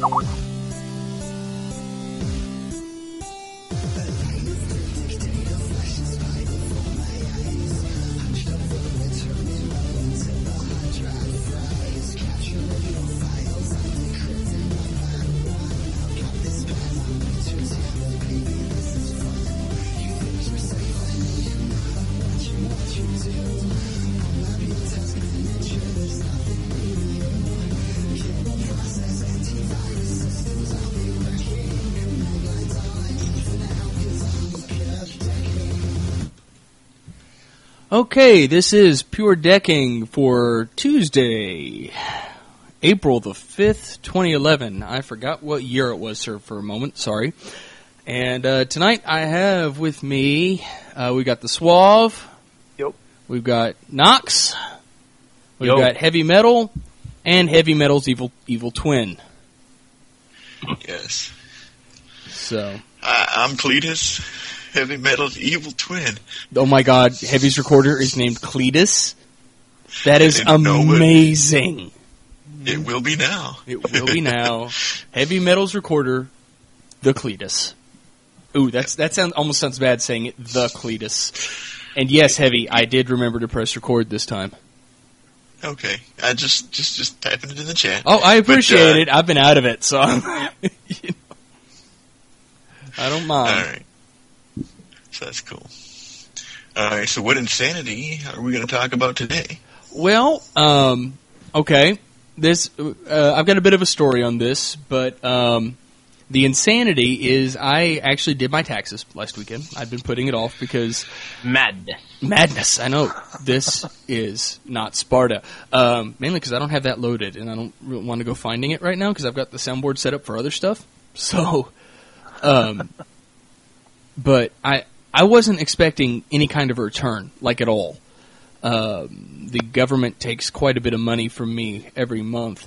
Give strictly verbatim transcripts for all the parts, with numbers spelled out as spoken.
Okay, this is Pure Decking for Tuesday, April the fifth, twenty eleven. I forgot what year it was, sir, for a moment. Sorry. And uh, tonight I have with me, uh, we got the Suave. Yep. We've got Nox. We've Yo. got Heavy Metal. And Heavy Metal's evil evil twin. Yes. So. I, I'm Cletus, Heavy Metal's evil twin. Oh my god, Heavy's recorder is named Cletus. That is didn't know it. amazing. It will be now. It will be now. Heavy Metal's recorder, the Cletus. Ooh, that's that sounds almost sounds bad saying it, the Cletus. And yes, Heavy, I did remember to press record this time. Okay, I just just just typing it in the chat. Oh, I appreciate but, uh, it. I've been out of it, so I'm, you know, I don't mind. All right, so that's cool. All right, so what insanity are we going to talk about today? Well, um, okay, this uh, I've got a bit of a story on this, but um, the insanity is I actually did my taxes last weekend. I've been putting it off because Madness. Madness, I know. This is not Sparta. Um, mainly because I don't have that loaded, and I don't really want to go finding it right now because I've got the soundboard set up for other stuff. So, um, but I I wasn't expecting any kind of a return, like at all. Um, the government takes quite a bit of money from me every month.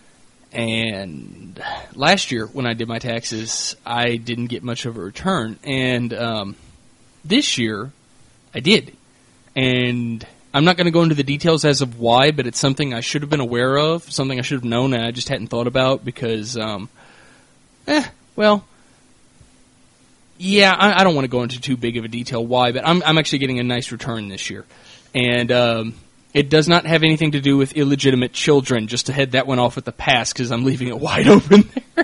And last year, when I did my taxes, I didn't get much of a return. And um, this year, I did. And I'm not going to go into the details as of why, but it's something I should have been aware of, something I should have known and I just hadn't thought about because, um, eh, well, yeah, I, I don't want to go into too big of a detail why, but I'm, I'm actually getting a nice return this year. And um, it does not have anything to do with illegitimate children, just to head that one off with the pass because I'm leaving it wide open there.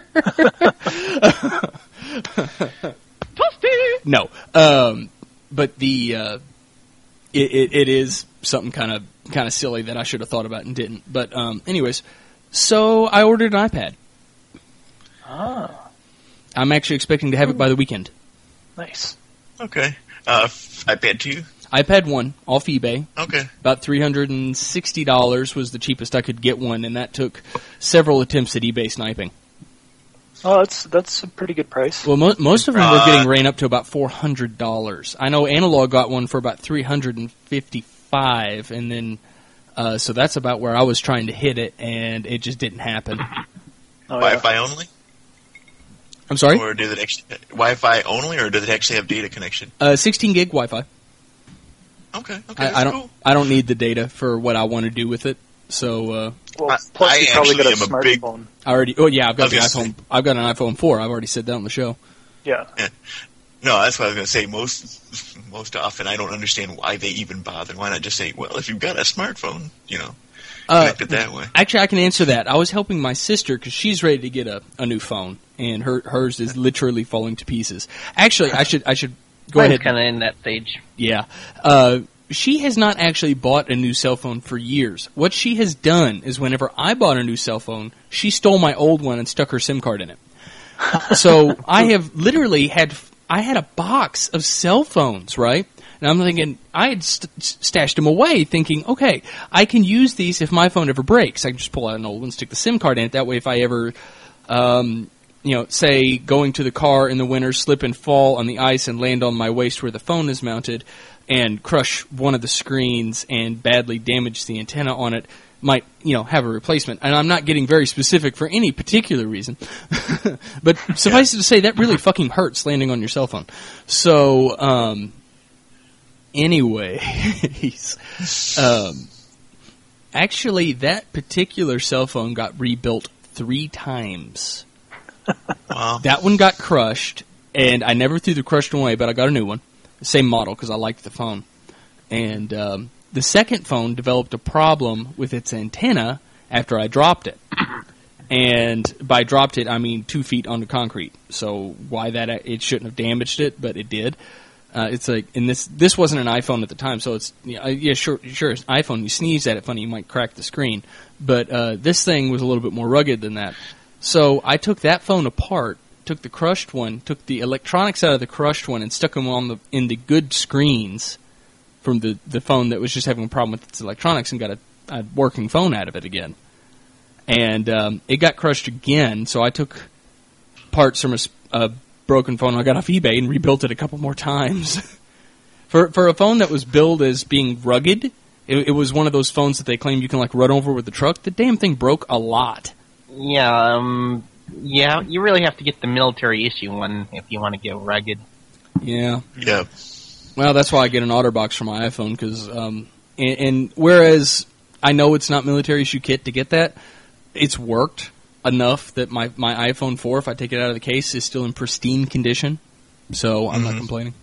No. Um, but the... Uh, It, it, it is something kind of kind of silly that I should have thought about and didn't. But um, anyways, so I ordered an iPad. Ah. I'm actually expecting to have it by the weekend. Nice. Okay, uh, iPad two. iPad one off eBay. Okay. About three hundred sixty dollars was the cheapest I could get one, and that took several attempts at eBay sniping. Oh, that's that's a pretty good price. Well, mo- most of them were Uh, getting ran up to about four hundred dollars. I know Analog got one for about three hundred fifty-five dollars, and then uh, so that's about where I was trying to hit it, and it just didn't happen. Oh, yeah. Wi-Fi only, I'm sorry? or does it actually Wi-Fi only, or does it actually have data connection? Uh, sixteen gig Wi-Fi. Okay, okay, I, that's I don't. cool. I don't need the data for what I want to do with it. So uh, Well, I- plus I you probably got a actually am a big- smartphone. I already. Oh yeah, I've got I the was gonna iPhone. I've got an iPhone four. I've already said that on the show. Yeah. No, that's what I was going to say. Most most often, I don't understand why they even bother. Why not just say, well, if you've got a smartphone, you know, Uh, connect it that way. Actually, I can answer that. I was helping my sister because she's ready to get a, a new phone, and her hers is literally falling to pieces. Actually, I should I should go Mine's ahead. kind of in that stage. Yeah. Uh, she has not actually bought a new cell phone for years. What she has done is whenever I bought a new cell phone, she stole my old one and stuck her SIM card in it. So I have literally had, I had a box of cell phones, right? And I'm thinking, I had st- stashed them away thinking, okay, I can use these if my phone ever breaks. I can just pull out an old one, stick the SIM card in it. That way if I ever, um, you know, say going to the car in the winter, slip and fall on the ice and land on my waist where the phone is mounted and crush one of the screens and badly damage the antenna on it, might, you know, have a replacement. And I'm not getting very specific for any particular reason. But suffice it to say, that really fucking hurts landing on your cell phone. So, um, anyways, um, actually that particular cell phone got rebuilt three times Wow. That one got crushed, and I never threw the crushed one away, but I got a new one. Same model, because I liked the phone. And um, the second phone developed a problem with its antenna after I dropped it. And by dropped it, I mean two feet onto concrete. So why that, it shouldn't have damaged it, but it did. Uh, it's like, and this this wasn't an iPhone at the time, so it's, yeah, yeah sure, sure, it's an iPhone. You sneeze at it funny, you might crack the screen. But uh, this thing was a little bit more rugged than that. So I took that phone apart, took the crushed one, took the electronics out of the crushed one, and stuck them on the in the good screens from the, the phone that was just having a problem with its electronics, and got a, a working phone out of it again. And um, it got crushed again, so I took parts from a, a broken phone I got off eBay and rebuilt it a couple more times. for for a phone that was billed as being rugged, it, it was one of those phones that they claim you can like run over with the truck. The damn thing broke a lot. Yeah, um, yeah, you really have to get the military issue one if you want to get rugged. Yeah. Yeah. Well, that's why I get an OtterBox for my iPhone, because, um, and, and whereas I know it's not military issue kit to get that, it's worked enough that my, my iPhone four, if I take it out of the case, is still in pristine condition. So I'm mm-hmm. not complaining.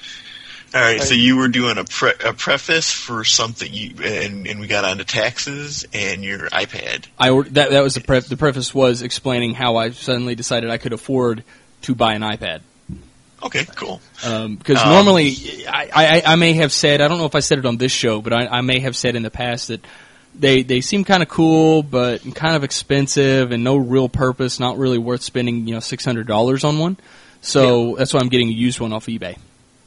All right, so you were doing a, pre- a preface for something, you, and, and we got onto taxes and your iPad. I that that was the pref- the preface was explaining how I suddenly decided I could afford to buy an iPad. Okay, cool. Because um, um, normally I, I, I may have said, I don't know if I said it on this show, but I, I may have said in the past that they they seem kind of cool, but kind of expensive and no real purpose, not really worth spending you know six hundred dollars on one. So yeah. That's why I'm getting a used one off eBay.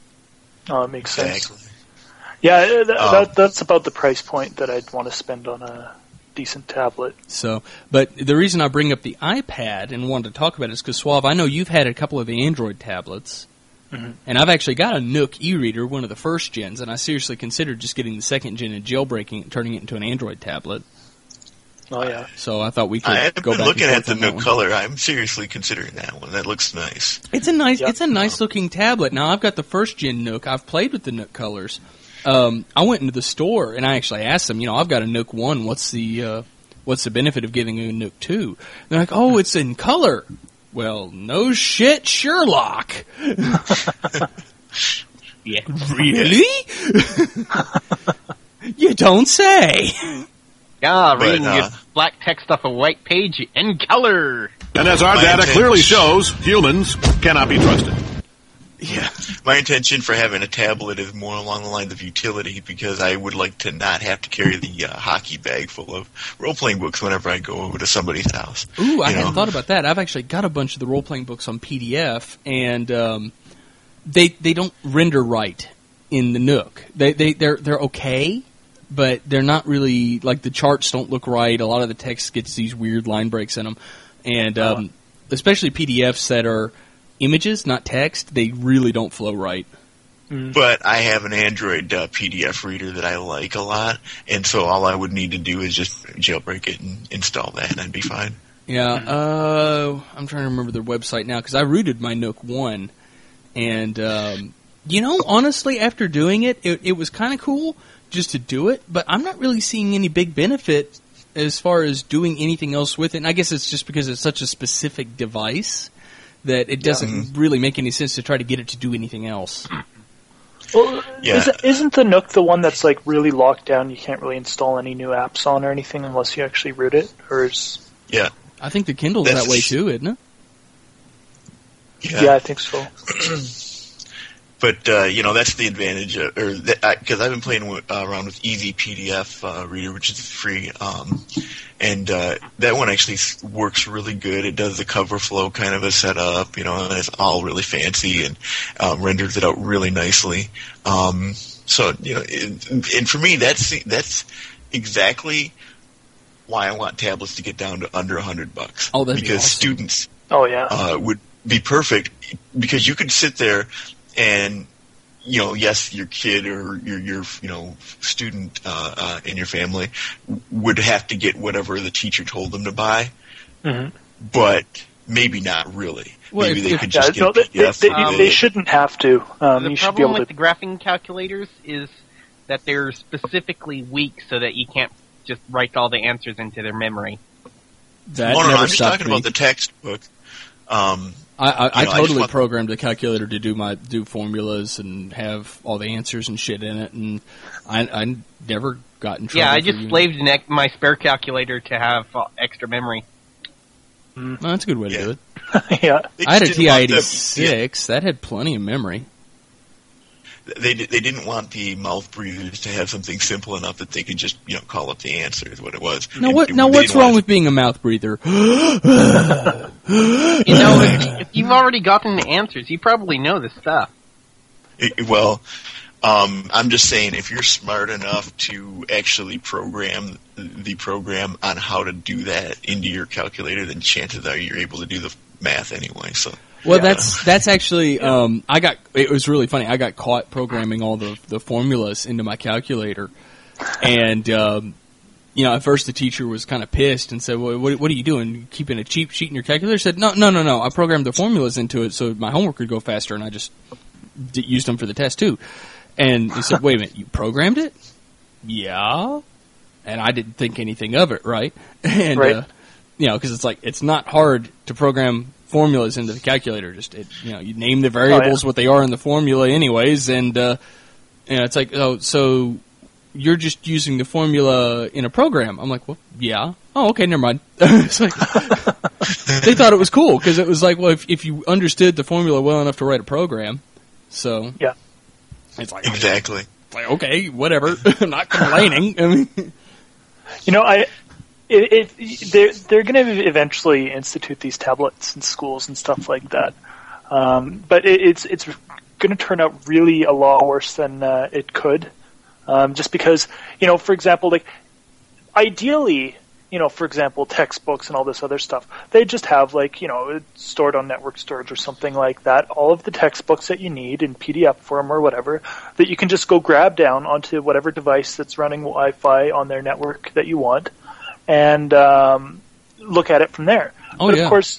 Oh, it makes sense. Exactly. Yeah, th- um, that, that's about the price point that I'd want to spend on a decent tablet. So, but the reason I bring up the iPad and wanted to talk about it is because, Suave, I know you've had a couple of the Android tablets, mm-hmm. and I've actually got a Nook e-reader, one of the first gens, and I seriously considered just getting the second gen and jailbreaking it and turning it into an Android tablet. Oh, yeah. So I thought we could I've go been back looking and at the Nook color. I'm seriously considering that one. That looks nice. It's a nice, yep. it's a nice looking tablet. Now I've got the first gen Nook. I've played with the Nook colors. Um, I went into the store and I actually asked them. You know, I've got a Nook one. What's the uh, what's the benefit of getting a Nook two? They're like, oh, it's in color. Well, no shit, Sherlock. Yeah. Really? You don't say. Yeah, But, reading uh, your black text off a white page in color. And as our My data intention- clearly shows, humans cannot be trusted. Yeah. My intention for having a tablet is more along the lines of utility, because I would like to not have to carry the uh, hockey bag full of role-playing books whenever I go over to somebody's house. Ooh, I You hadn't know? thought about that. I've actually got a bunch of the role-playing books on P D F, and um, they they don't render right in the Nook. They they they're they're okay, but they're not really, like, the charts don't look right. A lot of the text gets these weird line breaks in them, and um, especially P D Fs that are images, not text, they really don't flow right. But I have an Android uh, P D F reader that I like a lot, and so all I would need to do is just jailbreak it and install that, and I'd be fine. Yeah, uh, I'm trying to remember their website now, because I rooted my Nook one, and, um, you know, honestly, after doing it, it, it was kind of cool just to do it, but I'm not really seeing any big benefit as far as doing anything else with it, and I guess it's just because it's such a specific device that it doesn't Yeah. really make any sense to try to get it to do anything else. Well, Yeah. isn't, isn't the Nook the one that's like really locked down? You can't really install any new apps on or anything unless you actually root it, or is? Yeah. I think the Kindle's That's- that way too, isn't it? Yeah. Yeah, I think so. But, uh, you know, that's the advantage, of, or because I've been playing with, uh, around with Easy P D F uh, Reader, which is free, um, and uh, that one actually s- works really good. It does the cover flow kind of a setup, you know, and it's all really fancy and um, renders it out really nicely. Um, so, you know, it, and for me, that's that's exactly why I want tablets to get down to under a hundred bucks. Oh, that'd be because awesome. students Oh yeah. uh, would be perfect, because you could sit there and, you know, yes, your kid or your your you know student uh, uh, in your family would have to get whatever the teacher told them to buy, Mm-hmm. but maybe not really. Well, maybe if- they if- could Yeah, just no, get they, a P D F. they, of they, it. they shouldn't have to. Um, the you should be problem able with to. the graphing calculators is that they're specifically weak so that you can't just write all the answers into their memory. That Oh, no, no, never I'm just stopped talking me. about the textbook. Um, I, I, I you know, I just totally want- programmed the calculator to do my do formulas and have all the answers and shit in it, and I, I never got in trouble. Yeah, I for just using- slaved in ec- my spare calculator to have uh, extra memory. Well, that's a good way to Yeah. do it. yeah. they I had a just T didn't I want the- eighty-six that had plenty of memory. yeah, They di- they didn't want the mouth breathers to have something simple enough that they could just you know call up the answer is what it was. Now And what? they Now didn't what's want wrong to- with being a mouth breather? You know, if, if you've already gotten the answers, you probably know this stuff. It- well, um, I'm just saying, if you're smart enough to actually program the program on how to do that into your calculator, then chances are you're able to do the math anyway. So, Well, Yeah. that's that's actually um, I got. It was really funny. I got caught programming all the the formulas into my calculator, and um, you know, at first the teacher was kind of pissed and said, "Well, what, what are you doing? Keeping a cheap sheet in your calculator?" I said, "No, no, no, no. I programmed the formulas into it so my homework would go faster, and I just d- used them for the test too." And he said, "Wait a minute, you programmed it?" Yeah, and I didn't think anything of it, right? And Right. Uh, you know, because it's like it's not hard to program formulas into the calculator. Just it, you know, you name the variables what they are in the formula, anyways, and uh, you know, it's like, oh, so you're just using the formula in a program. I'm like, well, yeah. Oh, okay, never mind. It's like they thought it was cool because it was like, well, if if you understood the formula well enough to write a program, so Yeah. it's like exactly. it's like okay, whatever. I'm not complaining. I mean, You know, I it, it they're they're going to eventually institute these tablets in schools and stuff like that. Um, but it, it's it's going to turn out really a lot worse than uh, it could, um, just because you know, for example, like ideally, you know, for example, textbooks and all this other stuff, they just have like you know stored on network storage or something like that. All of the textbooks that you need in P D F form or whatever that you can just go grab down onto whatever device that's running Wi-Fi on their network that you want. And um, look at it from there. Oh, but yeah. of course,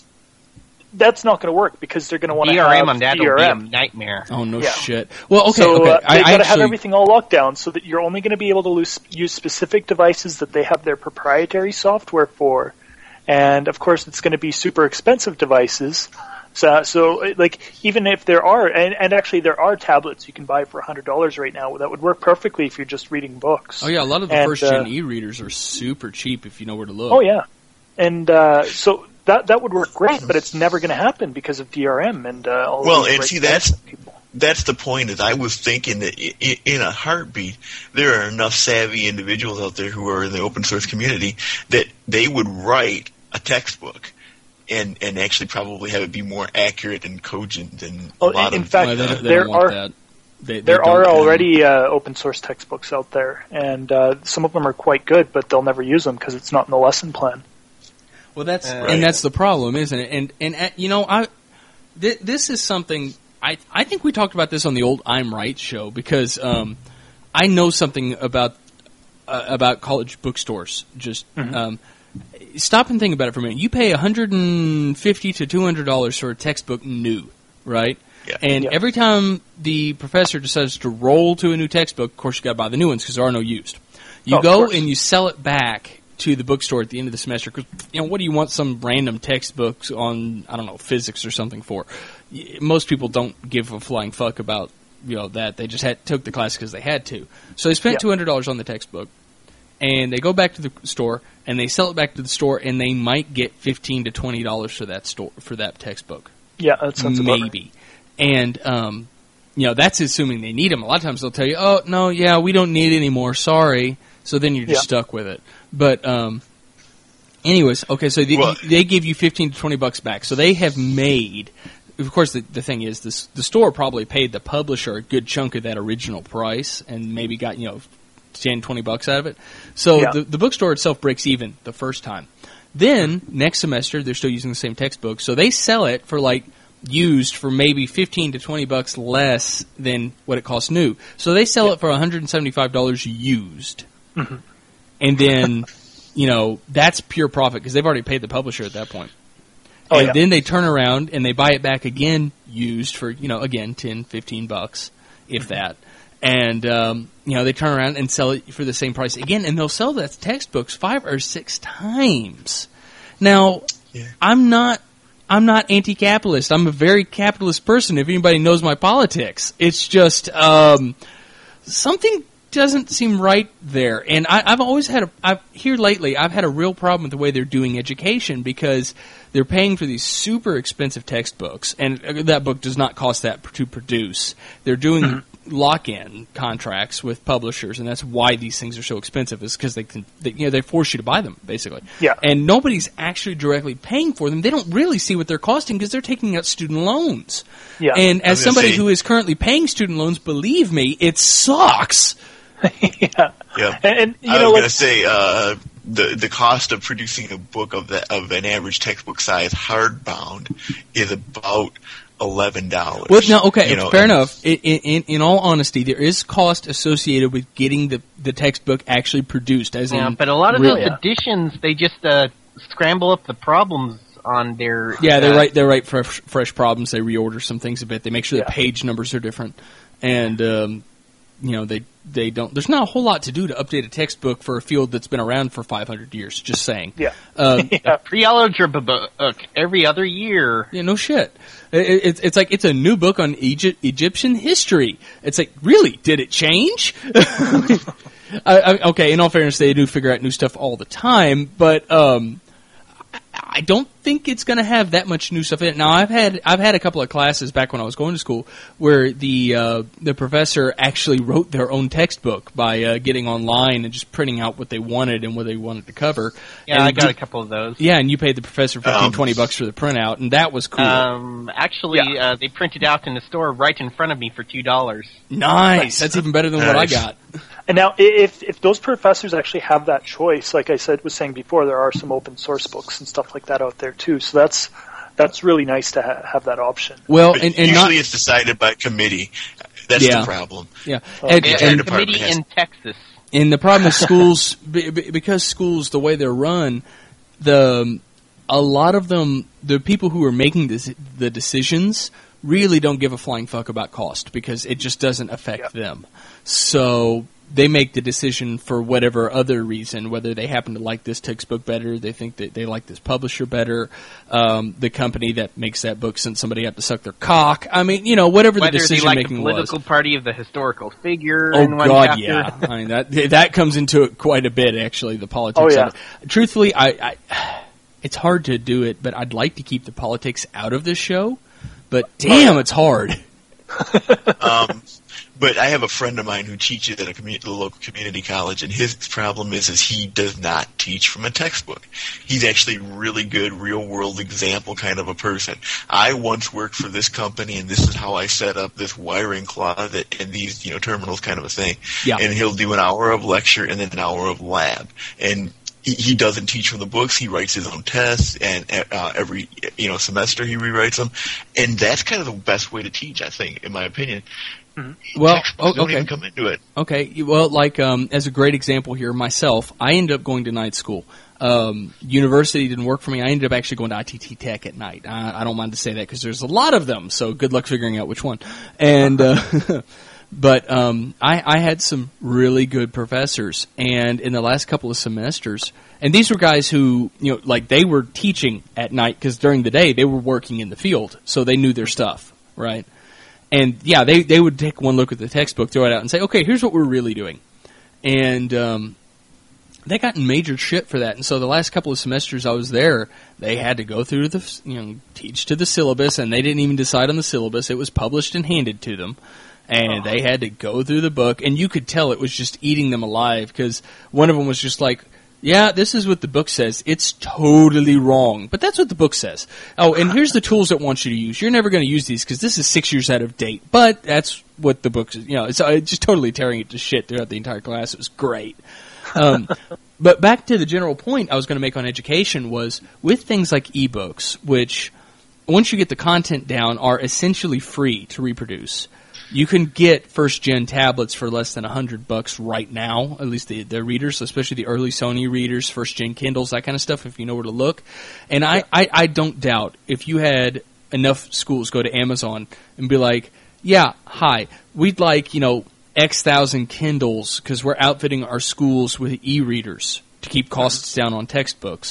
that's not going to work because they're going to want to D R M have on that D will R be a M. nightmare. oh no Yeah. shit. Well, okay, so okay. uh, I, they've I got to have actually everything all locked down so that you're only going to be able to lose, use specific devices that they have their proprietary software for. And of course, it's going to be super expensive devices. So, so like even if there are, and, and actually there are tablets you can buy for one hundred dollars right now that would work perfectly if you're just reading books. Oh yeah, a lot of the And, first gen uh, e-readers are super cheap if you know where to look. Oh yeah, and uh, so that that would work great, but it's never going to happen because of D R M and uh, all. Well, of these and see, regulations that's- people. That's the point. Is I was thinking that i- i- in a heartbeat, there are enough savvy individuals out there who are in the open source community that they would write a textbook and and actually probably have it be more accurate and cogent than a Oh, lot in of. fact, Well, they, don't- they there don't want are- that. They, they There don't are want- already uh, open source textbooks out there, and uh, some of them are quite good, but they'll never use them because it's not in the lesson plan. Well, that's Uh, and Right. that's the problem, isn't it? And and uh, you know, I th- this is something I I think we talked about this on the old I'm Right show because um, I know something about uh, about college bookstores. Just um, stop and think about it for a minute. You pay one hundred fifty to two hundred dollars for a textbook new, right? Yeah. And Yeah. every time the professor decides to roll to a new textbook, of course you got to buy the new ones because there are no used. You Oh, of go course. and you sell it back to the bookstore at the end of the semester because you know what do you want some random textbooks on I don't know physics or something for? Y- Most people don't give a flying fuck about you know that they just had took the class because they had to. So they spent Yeah. two hundred dollars on the textbook, and they go back to the store and they sell it back to the store and they might get fifteen to twenty dollars for that store for that textbook. Yeah, that sounds about right. Maybe. And, um, you know, that's assuming they need them. A lot of times they'll tell you, oh, no, yeah, we don't need any more, sorry. So then you're just Yeah. stuck with it. But, um, anyways, okay, so the, Well- they give you fifteen to twenty bucks back. So they have made, of course, the, the thing is, this, the store probably paid the publisher a good chunk of that original price and maybe got, you know, ten, twenty bucks out of it. So Yeah. the, the bookstore itself breaks even the first time. Then, next semester, they're still using the same textbook. So they sell it for like, used for maybe fifteen to twenty bucks less than what it costs new. So they sell it for one hundred seventy-five dollars used. Mm-hmm. And then, you know, that's pure profit because they've already paid the publisher at that point. Oh, and yeah. then they turn around and they buy it back again used for, you know, again, ten, fifteen bucks, if that. And, um, you know, they turn around and sell it for the same price again, and they'll sell that textbooks five or six times. Now, Yeah. I'm not I'm not anti-capitalist. I'm a very capitalist person. If anybody knows my politics, it's just um, something doesn't seem right there. And I, I've always had a I've, here lately. I've had a real problem with the way they're doing education because they're paying for these super expensive textbooks, and that book does not cost that to produce. They're doing mm-hmm. lock-in contracts with publishers, and that's why these things are so expensive. Is because they can, they, you know, they force you to buy them basically. Yeah. And nobody's actually directly paying for them. They don't really see what they're costing because they're taking out student loans. Yeah. And as somebody say, who is currently paying student loans, believe me, it sucks. yeah. Yeah. And, and you I know, was like, going to say uh, the the cost of producing a book of the, of an average textbook size hardbound is about eleven dollars. Well, no, okay, you know, fair and- enough. In, in, in all honesty, there is cost associated with getting the, the textbook actually produced. As Yeah, in, but a lot of real- those editions, they just uh, scramble up the problems on their. Yeah, they uh, write they write fresh, fresh problems. They reorder some things a bit. They make sure Yeah. the page numbers are different, and um, you know they they don't. There's not a whole lot to do to update a textbook for a field that's been around for five hundred years. Just saying. yeah. Um, yeah. Pre-algebra book every other year. Yeah, no shit. It, it, it's it's like it's a new book on Egypt, Egyptian history. It's like, really? Did it change? I, I, okay, in all fairness, they do figure out new stuff all the time, but um, I don't think it's going to have that much new stuff in it. Now, I've had I've had a couple of classes back when I was going to school where the uh, the professor actually wrote their own textbook by uh, getting online and just printing out what they wanted and what they wanted to cover. Yeah, and I got ju- a couple of those. Yeah, and you paid the professor fifteen, Um, twenty bucks for the printout, and that was cool. Um, actually, Yeah. uh, they printed out in the store right in front of me for two dollars. Nice. That's even better than what I Nice. got. And now, i- if if those professors actually have that choice, like I said was saying before, there are some open source books and stuff like that out there too. So that's that's really nice to ha- have that option. Well, But and, and usually not it's decided by committee. That's Yeah. the problem. yeah. Oh, And, yeah. A and, department committee has- in Texas. and the problem is schools be- be- because schools the way they're run, the a lot of them, the people who are making this, the decisions really don't give a flying fuck about cost because it just doesn't affect them. So they make the decision for whatever other reason, whether they happen to like this textbook better, they think that they like this publisher better, um, the company that makes that book sent somebody out to suck their cock. I mean, you know, whatever the Whether they decision like the making was. political party of the historical figure Oh in one God, chapter. yeah. I mean that that comes into it quite a bit, actually. The politics. Oh, yeah. Of it. Truthfully, I, I, it's hard to do it, but I'd like to keep the politics out of this show. But damn, it's hard. Um, but I have a friend of mine who teaches at a commu- the local community college, and his problem is is he does not teach from a textbook. He's actually really good, real world example kind of a person. I once worked for this company, and this is how I set up this wiring closet and these you know terminals kind of a thing. Yeah. And he'll do an hour of lecture and then an hour of lab, and he, he doesn't teach from the books. He writes his own tests, and uh, every you know semester he rewrites them, and that's kind of the best way to teach, I think, in my opinion. Well, Textbooks oh, don't okay. even come into it. Okay, well, like um, as a great example here, myself, I ended up going to night school. Um, university didn't work for me. I ended up actually going to I T T Tech at night. I, I don't mind to say that because there's a lot of them. So good luck figuring out which one. And uh, but um, I, I had some really good professors, and in the last couple of semesters, and these were guys who you know, like they were teaching at night because during the day they were working in the field, so they knew their stuff, right? And yeah, they, they would take one look at the textbook, throw it out, and say, okay, here's what we're really doing. And um, they got in major shit for that. And so the last couple of semesters I was there, they had to go through the, you know, teach to the syllabus, and they didn't even decide on the syllabus. It was published and handed to them. And they had to go through the book, and you could tell it was just eating them alive, because one of them was just like, yeah, this is what the book says. It's totally wrong. But that's what the book says. Oh, and here's the tools it wants you to use. You're never going to use these because this is six years out of date. But that's what the book is. You know, it's uh, just totally tearing it to shit throughout the entire class. It was great. Um, but back to the general point I was going to make on education was with things like ebooks, which once you get the content down are essentially free to reproduce. You can get first-gen tablets for less than a hundred bucks right now. At least the, the readers, especially the early Sony readers, first-gen Kindles, that kind of stuff. If you know where to look, and I, I, I don't doubt if you had enough schools go to Amazon and be like, "Yeah, hi, we'd like you know X thousand Kindles because we're outfitting our schools with e-readers to keep costs down on textbooks."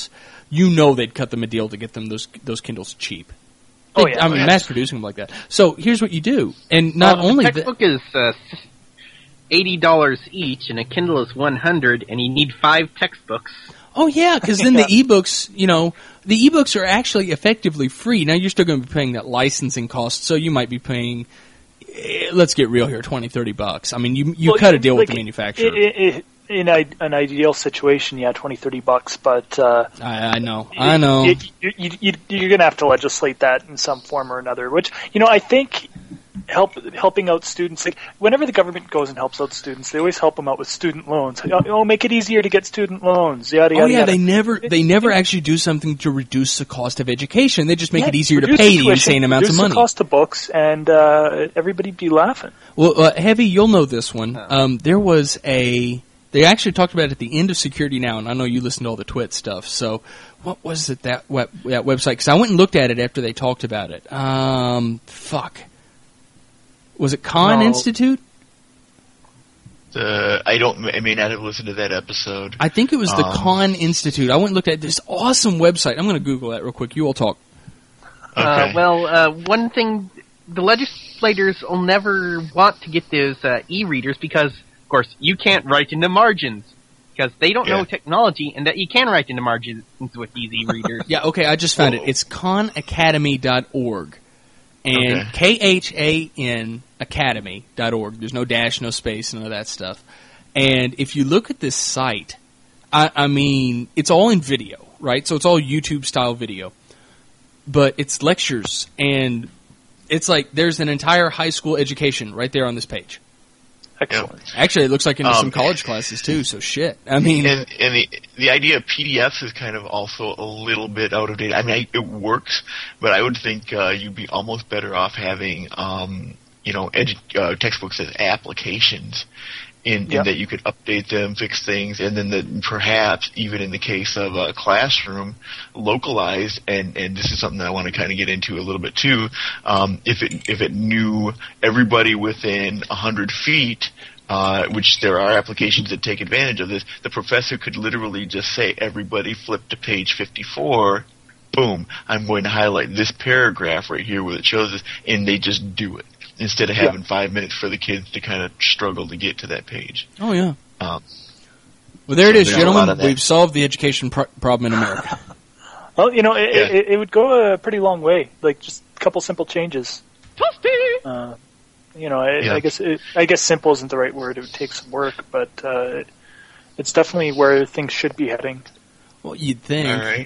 you know they'd cut them a deal to get them those those Kindles cheap. Oh, They- yeah. I mean, Oh, yeah. mass producing them like that. So here's what you do, and not Well, only the that. textbook is uh, eighty dollars each, and a Kindle is one hundred, and you need five textbooks. Oh yeah, because then the ebooks, you know, the ebooks are actually effectively free. Now you're still going to be paying that licensing cost, so you might be paying. eh, Let's get real here, twenty, thirty bucks. I mean, you you Well, cut a you- deal like, with the manufacturer. i- i- i- in a, an ideal situation, yeah, twenty, thirty bucks, but uh, I, I know, I know. You, you, you, you, you're going to have to legislate that in some form or another. Which, you know, I think help helping out students. Like whenever the government goes and helps out students, they always help them out with student loans. Oh, oh, make it easier to get student loans. Yada yada. Oh yeah, yada. they never they never actually do something to reduce the cost of education. They just make Yeah, it easier to reduce pay the the insane tuition, amounts of reduce money. the cost of books, and uh, everybody'd be laughing. Well, uh, Heavy, you'll know this one. Um, there was a. They actually talked about it at the end of Security Now, and I know you listen to all the Twit stuff. So, what was it that web, that website? Because I went and looked at it after they talked about it. Um, fuck. Was it Khan No. Institute? Uh, I don't. I may not have listened to that episode. I think it was the Um, Khan Institute. I went and looked at this awesome website. I'm going to Google that real quick. You all talk. Okay. Uh, well, uh, one thing, the legislators will never want to get those uh, e-readers because, of course, you can't write into margins because they don't Yeah. know technology and that you can write into margins with these e-readers. Yeah, okay, I just found it. Whoa. It's khan academy dot org. And K H A N academy dot org. There's no dash, no space, none of that stuff. And if you look at this site, I, I mean, it's all in video, right? So it's all YouTube-style video. But it's lectures, and it's like there's an entire high school education right there on this page. Excellent. Actually, it looks like into Um, some college classes, too, so shit. I mean... And, and the the idea of P D Fs is kind of also a little bit out of date. I mean, I, it works, but I would think uh, you'd be almost better off having, um, you know, edu- uh, textbooks as applications, in, in Yep. that you could update them, fix things, and then that perhaps even in the case of a classroom, localized. And, and this is something that I want to kind of get into a little bit too. Um, if it if it knew everybody within a hundred feet. Uh, which there are applications that take advantage of this, the professor could literally just say, everybody flip to page fifty-four, boom, I'm going to highlight this paragraph right here where it shows this, and they just do it, instead of having Yeah. five minutes for the kids to kind of struggle to get to that page. Oh, yeah. Um, Well, there it so is, there's a lot gentlemen. of that. We've solved the education pro- problem in America. Well, you know, it, Yeah. it, it would go a pretty long way. Like just a couple simple changes. Uh, you know, I, Yeah. I guess it, I guess simple isn't the right word. It would take some work, but uh, it's definitely where things should be heading. Well, you'd think. All right.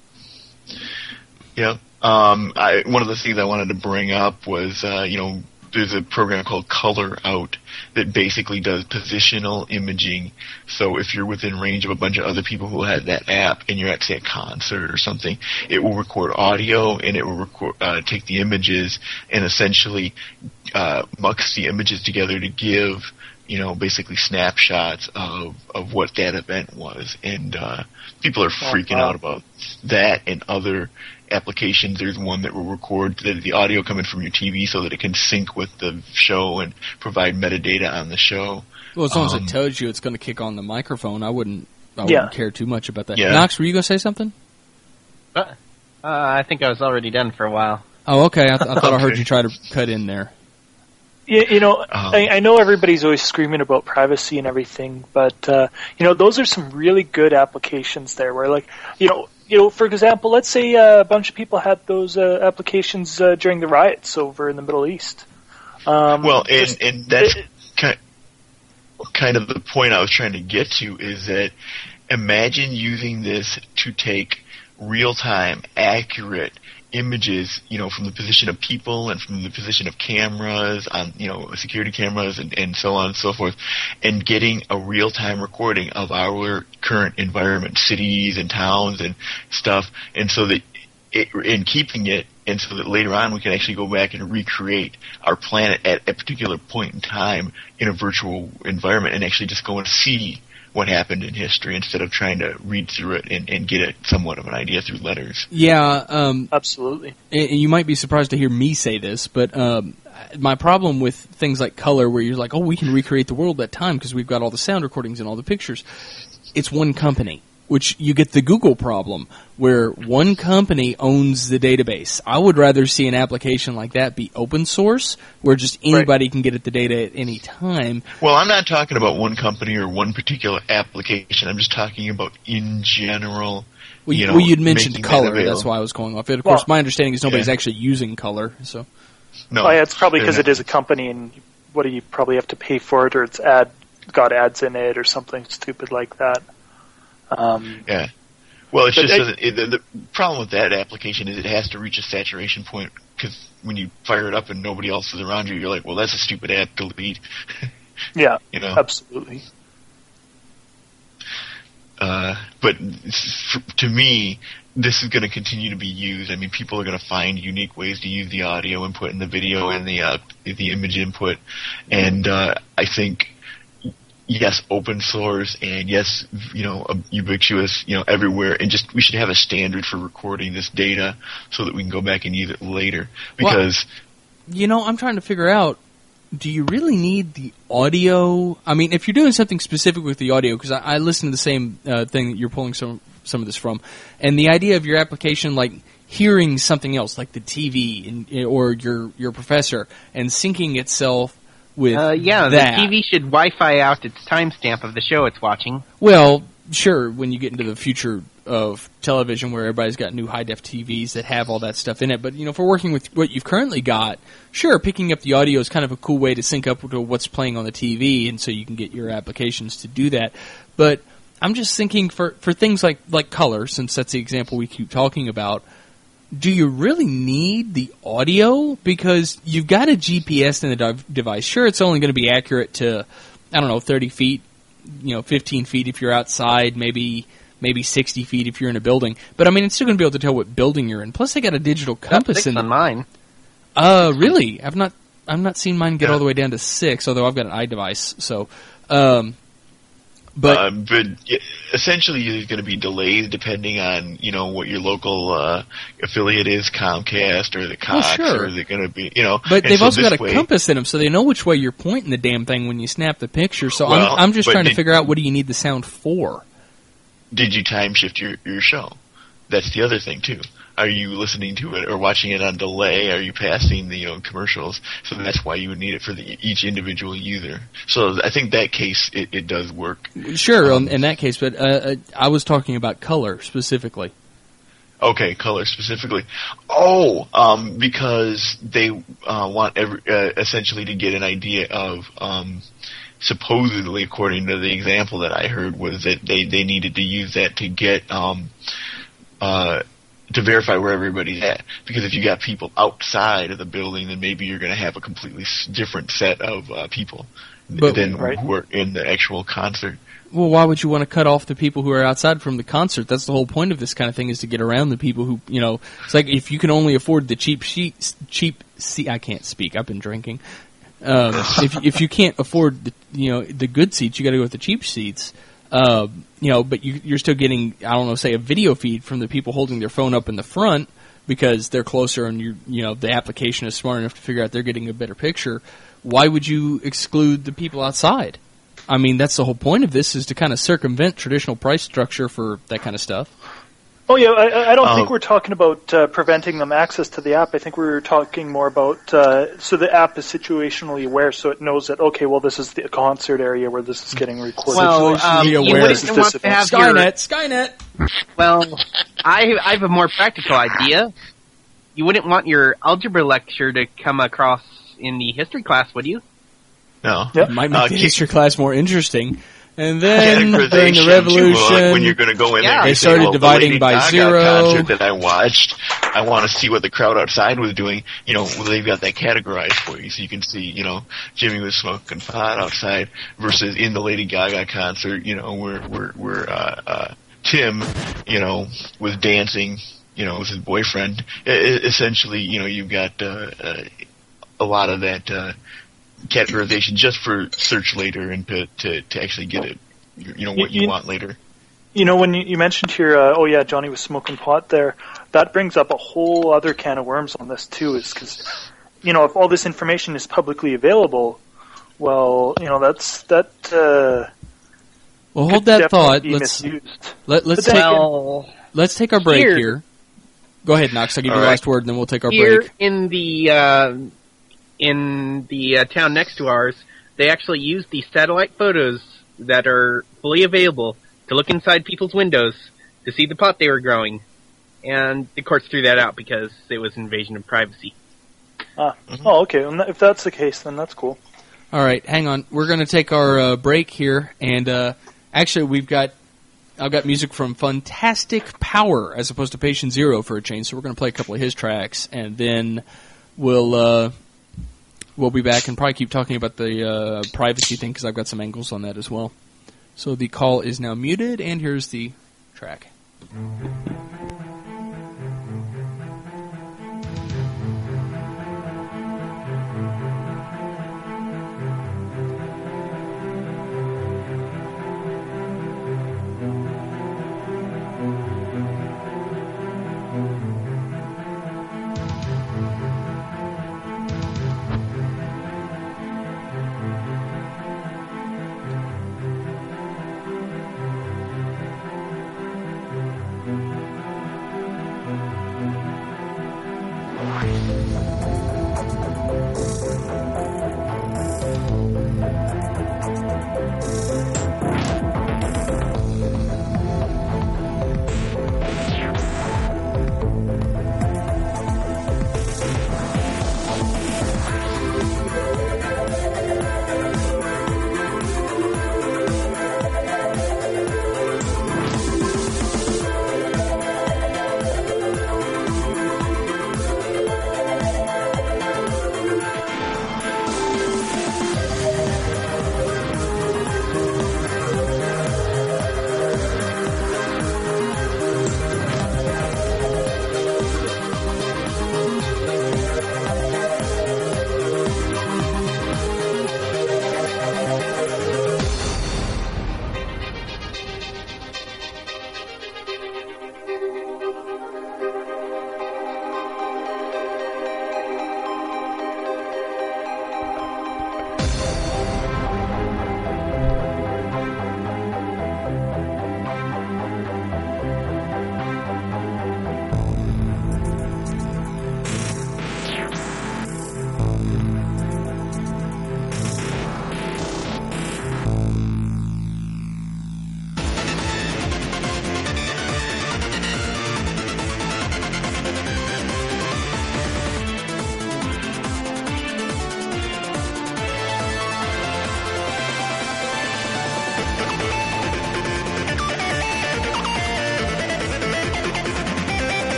Yeah. Um, I, one of the things I wanted to bring up was, uh, you know, there's a program called Color Out that basically does positional imaging. So if you're within range of a bunch of other people who had that app and you're at, say, a concert or something, it will record audio and it will record, uh, take the images and essentially uh, mux the images together to give, you know, basically snapshots of, of what that event was. And uh, people are freaking wow. out about that and other applications. There's one that will record the, the audio coming from your T V so that it can sync with the show and provide metadata on the show. Well, as long as Um, it tells you it's going to kick on the microphone, I wouldn't. I Yeah. wouldn't care too much about that. Yeah. Knox, were you going to say something? Uh, uh, I think I was already done for a while. Oh, okay. I, th- I thought I heard Okay. you try to cut in there. You, you know, Um, I, I know everybody's always screaming about privacy and everything, but uh, you know, those are some really good applications there. Where, like, you know, you know, for example, let's say uh, a bunch of people had those uh, applications uh, during the riots over in the Middle East. Um, Well, and, just- and that's it- kind kind of the point I was trying to get to is that imagine using this to take real-time, accurate images, you know, from the position of people and from the position of cameras on, you know, security cameras and, and so on and so forth, and getting a real-time recording of our current environment, cities and towns and stuff, and so that it, in keeping it, and so that later on we can actually go back and recreate our planet at a particular point in time in a virtual environment and actually just go and see what happened in history instead of trying to read through it and, and get it somewhat of an idea through letters. Yeah, um, absolutely. and you might be surprised to hear me say this, but um, my problem with things like color, where you're like, oh, we can recreate the world that time because we've got all the sound recordings and all the pictures, it's one company. which you get the Google problem, where one company owns the database. I would rather see an application like that be open source, where just anybody right. can get at the data at any time. Well, I'm not talking about one company or one particular application. I'm just talking about in general. Well, you know, well you'd mentioned that color. available. That's why I was going off it. Of well, course, my understanding is nobody's yeah. actually using color. So, no, oh, yeah, it's probably because it is a company, and what do you probably have to pay for it, or it's ad got ads in it, or something stupid like that. Um, yeah. Well, it's just it, it, the, the problem with that application is it has to reach a saturation point, because when you fire it up and nobody else is around you, you're like, well, that's a stupid ad, delete. Yeah, you know? Absolutely. Uh, but for, to me, this is going to continue to be used. I mean, people are going to find unique ways to use the audio input and the video and the uh, the image input, and uh, I think yes, open source, and yes, you know, ubiquitous, you know, everywhere, and just we should have a standard for recording this data so that we can go back and use it later. Because, well, you know, I'm trying to figure out, do you really need the audio? I mean, if you're doing something specific with the audio, because I, I listen to the same uh, thing that you're pulling some some of this from, and the idea of your application, like hearing something else, like the T V and, or your your professor, and syncing itself with uh, yeah, that. The T V should Wi-Fi out its timestamp of the show it's watching. Well, sure, when you get into the future of television where everybody's got new high-def T Vs that have all that stuff in it. But, you know, if we're working with what you've currently got, sure, picking up the audio is kind of a cool way to sync up to what's playing on the T V, and so you can get your applications to do that. But I'm just thinking for, for things like, like color, since that's the example we keep talking about, do you really need the audio? Because you've got a G P S in the de- device. Sure, it's only going to be accurate to, I don't know, thirty feet, you know, fifteen feet if you're outside, maybe maybe sixty feet if you're in a building. But, I mean, it's still going to be able to tell what building you're in. Plus, they got a digital compass in on mine. Uh, really? I've not I've not seen mine get yeah. all the way down to six, although I've got an iDevice. So, um, but, uh, but essentially, there's going to be delays depending on, you know, what your local uh, affiliate is, Comcast or the Cox, well, sure. or they're going to be, you know. But they've so also got a way, compass in them, so they know which way you're pointing the damn thing when you snap the picture. So well, I'm, I'm just trying did, to figure out, what do you need the sound for? Did you time shift your, your show? That's the other thing, too. Are you listening to it or watching it on delay? Are you passing the you know, commercials? So that's why you would need it for the, each individual user. So I think that case, it, it does work. Sure, um, in that case, but uh, I was talking about color specifically. Okay, color specifically. Oh, um, because they uh, want every, uh, essentially to get an idea of, um, supposedly, according to the example that I heard, was that they, they needed to use that to get um, uh, to verify where everybody's at. Because if you got people outside of the building, then maybe you're going to have a completely different set of uh, people but, than right. who are in the actual concert. Well, why would you want to cut off the people who are outside from the concert? That's the whole point of this kind of thing, is to get around the people who, you know, it's like if you can only afford the cheap sheets, cheap, see, I can't speak, I've been drinking. Um, if if you can't afford the, you know, the good seats, you got to go with the cheap seats. Uh, you know, but you, you're still getting, I don't know, say a video feed from the people holding their phone up in the front because they're closer and you you know the application is smart enough to figure out they're getting a better picture. Why would you exclude the people outside? I mean, that's the whole point of this, is to kind of circumvent traditional price structure for that kind of stuff. Oh, yeah, I, I don't Um, think we're talking about uh, preventing them access to the app. I think we were talking more about, uh, so the app is situationally aware, so it knows that, okay, well, this is the concert area where this is getting recorded. Well, um, Situationally you aware. wouldn't want to have your... Skynet, Skynet! Well, I, I have a more practical idea. You wouldn't want your algebra lecture to come across in the history class, would you? No. Yep. It might make Uh, the keep- history class more interesting. And then, during the Categorization, revolution, too, like when you're going to go in Yeah. there, they and say, started well, the dividing Lady by Gaga zero. concert that I watched, I want to see what the crowd outside was doing. You know, well, they've got that categorized for you, so you can see, you know, Jimmy was smoking pot outside versus in the Lady Gaga concert, you know, where where where uh, uh, Tim, you know, was dancing, you know, with his boyfriend. I, essentially, you know, you've got uh, uh, a lot of that. Uh, categorization just for search later and to, to, to actually get it, you know, what you, You- want later. You know, when you, you mentioned here, uh, oh yeah, Johnny was smoking pot there, that brings up a whole other can of worms on this too, is because, you know, if all this information is publicly available, well, you know, that's, that, uh, Well, hold could that definitely thought. be Let's misused. let, let's But take then- Well, let's take our break here- here. Go ahead, Knox. I'll give you All the right. last word, and then we'll take our here break. in the uh, in the uh, town next to ours, they actually use the satellite photos that are fully available to look inside people's windows to see the pot they were growing, and the courts threw that out because it was invasion of privacy. Ah. Oh, okay. Well, if that's the case, then that's cool. All right, hang on. We're going to take our uh, break here, and uh, actually, we've got I've got music from Fantastic Power as opposed to Patient Zero for a change. So we're going to play a couple of his tracks, and then we'll uh, we'll be back and probably keep talking about the uh, privacy thing because I've got some angles on that as well. So the call is now muted, and here's the track.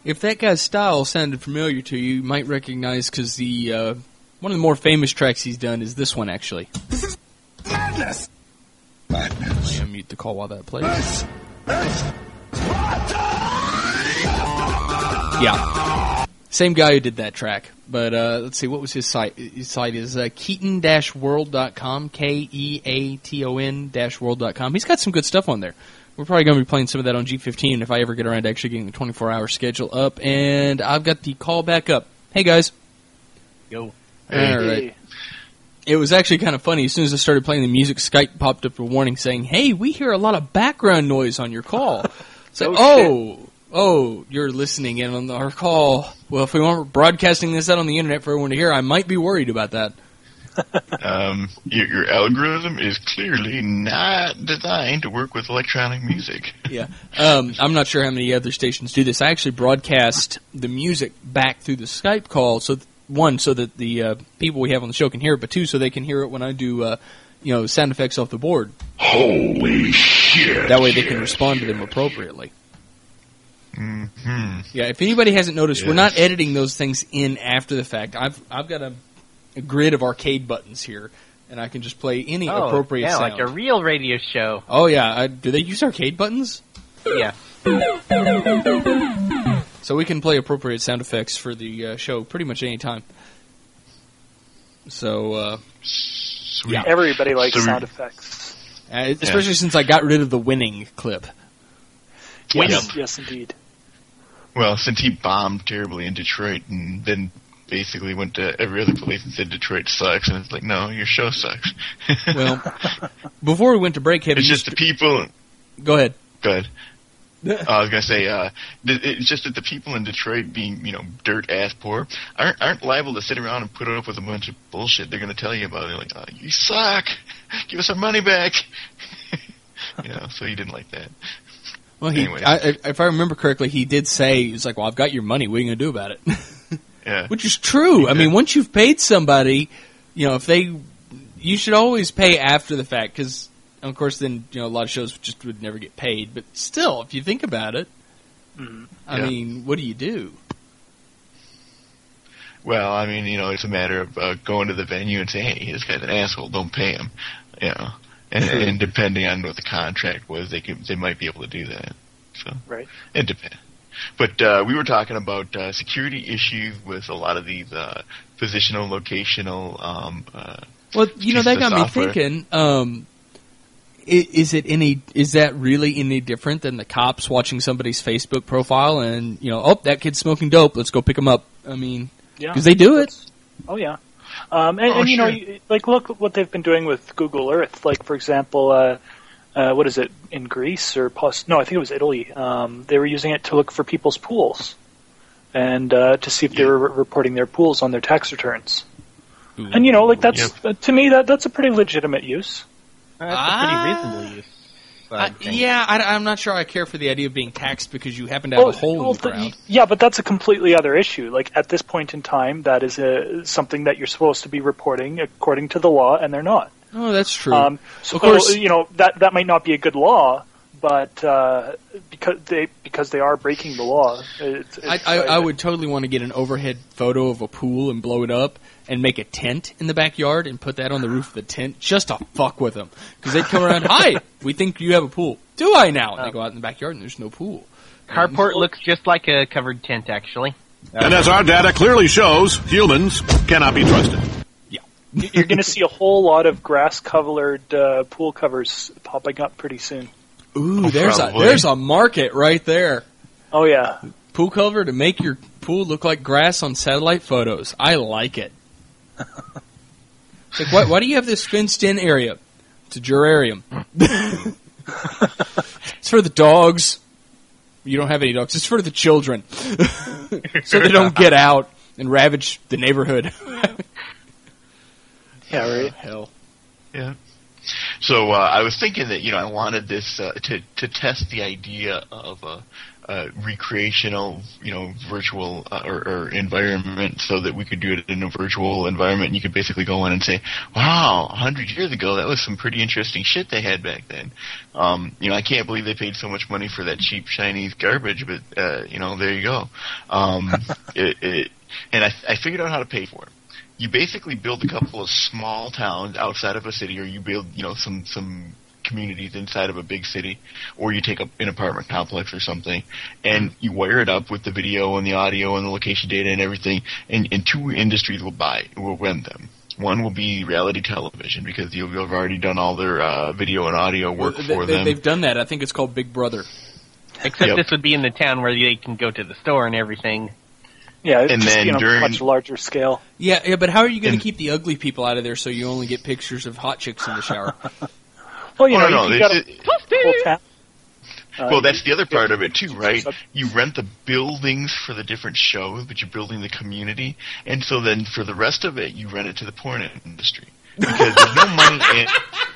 If that guy's style sounded familiar to you, you might recognize because the uh, one of the more famous tracks he's done is this one, actually. This is madness. Madness. Let me unmute the call while that plays. Yeah. Same guy who did that track. But uh, let's see, what was his site? His site is uh, keaton dash world dot com, K E A T O N dash world dot com. He's got some good stuff on there. We're probably going to be playing some of that on G fifteen if I ever get around to actually getting the twenty-four hour schedule up. And I've got the call back up. Hey, guys. Yo. Hey. All right. It was actually kind of funny. As soon as I started playing the music, Skype popped up a warning saying, hey, we hear a lot of background noise on your call. So, oh, oh, oh, you're listening in on our call. Well, if we weren't broadcasting this out on the internet for everyone to hear, I might be worried about that. um, your, your algorithm is clearly not designed to work with electronic music. Yeah. Um, I'm not sure how many other stations do this. I actually broadcast the music back through the Skype call, so th- one, so that the uh, people we have on the show can hear it, but two, so they can hear it when I do, uh, you know, sound effects off the board. Holy shit. That way they can respond to them appropriately. Mm-hmm. Yeah, if anybody hasn't noticed, Yes. we're not editing those things in after the fact. I've I've got a, a grid of arcade buttons here, and I can just play any Oh, appropriate yeah, sound. like a real radio show. Oh, yeah. I, do they use arcade buttons? Yeah. So we can play appropriate sound effects for the uh, show pretty much any time. So, uh, Sweet. Yeah. Everybody likes So we- sound effects. uh, especially since I got rid of the winning clip. Yes, Yep. yes, indeed. Well, since he bombed terribly in Detroit and then basically went to every other place and said Detroit sucks, and it's like, no, your show sucks. Well, before we went to break, have it's you just the people. Go ahead. Go ahead. Uh, I was gonna say, uh, th- it's just that the people in Detroit, being you know dirt ass poor, aren't aren't liable to sit around and put up with a bunch of bullshit. They're gonna tell you about it, like, oh, you suck, give us our money back. You know, so he didn't like that. Well, he, Anyways. I, I- if I remember correctly, he did say, he was like, well, I've got your money. What are you going to do about it? Yeah. Which is true. I mean, once you've paid somebody, you know, if they, you should always pay after the fact, because, of course, then, you know, a lot of shows just would never get paid. But still, if you think about it, Mhm. I Yeah. mean, what do you do? Well, I mean, you know, it's a matter of uh, going to the venue and saying, hey, this guy's an asshole, don't pay him. You know, and, True. and depending on what the contract was, they could, they might be able to do that. So Right. it depends. But uh, we were talking about uh, security issues with a lot of these uh, positional, locational. Um, uh, Well, you know, pieces that of got me software. thinking, um, i- is it any, is that really any different than the cops watching somebody's Facebook profile and, you know, oh, that kid's smoking dope, let's go pick him up? I mean, Yeah. because they do it. Oh yeah. Um, and, Oh, and you know, sure. you- like look at what they've been doing with Google Earth. Like for example, uh, uh, what is it in Greece or poss- no, I think it was Italy. Um, they were using it to look for people's pools and uh, to see if they Yeah. were re- reporting their pools on their tax returns. Ooh. And you know, like that's Yep. uh, to me that that's a pretty legitimate use. That's Ah. a pretty reasonable use. I, I'd think. yeah, I, I'm not sure I care for the idea of being taxed because you happen to have Well, a hole well, in the th- ground. yeah, but that's a completely other issue. Like at this point in time, that is a, something that you're supposed to be reporting according to the law, and they're not. Oh, that's true. Um, so, Of course- you know that that might not be a good law, but uh, because they because they are breaking the law, it's, I, it's, I, I would totally want to get an overhead photo of a pool and blow it up and make a tent in the backyard and put that on the roof of the tent just to fuck with them. Because they'd come around, hi, we think you have a pool. Do I now? And they go out in the backyard and there's no pool. Carport looks just like a covered tent, actually. And as our data clearly shows, humans cannot be trusted. You're going to see a whole lot of grass-covered uh, pool covers popping up pretty soon. Ooh, Oh, there's a probably. there's a market right there. Oh yeah, Pool cover to make your pool look like grass on satellite photos. I like it. It's like, why, why do you have this fenced-in area? It's a gerarium. It's for the dogs. You don't have any dogs. It's for the children. So they don't get out and ravage the neighborhood. yeah, right. Hell. Yeah. So uh, I was thinking that, you know, I wanted this uh, to to test the idea of a, a recreational, you know, virtual uh, or, or environment, so that we could do it in a virtual environment, and you could basically go in and say, wow, a hundred years ago, that was some pretty interesting shit they had back then. Um, you know, I can't believe they paid so much money for that cheap Chinese garbage, but, uh, you know, there you go. Um, it, it, and I, I figured out how to pay for it. You basically build a couple of small towns outside of a city, or you build, you know, some, some communities inside of a big city, or you take up an apartment complex or something, and you wire it up with the video and the audio and the location data and everything, and, and two industries will buy, will rent them. One will be reality television, because you'll have already done all their uh, video and audio work well, for they, them. They've done that. I think it's called Big Brother. Except Yep. this would be in the town where they can go to the store and everything. Yeah, it's And just, then you know, during- much larger scale. Yeah, yeah, but how are you going to And- keep the ugly people out of there so you only get pictures of hot chicks in the shower? Well, you Oh, know, no, you no, got it's- a whole town. Uh, Well, that's the other part of it too, right? Sub- You rent the buildings for the different shows, but you're building the community, and so then for the rest of it, you rent it to the porn industry, because there's no money in.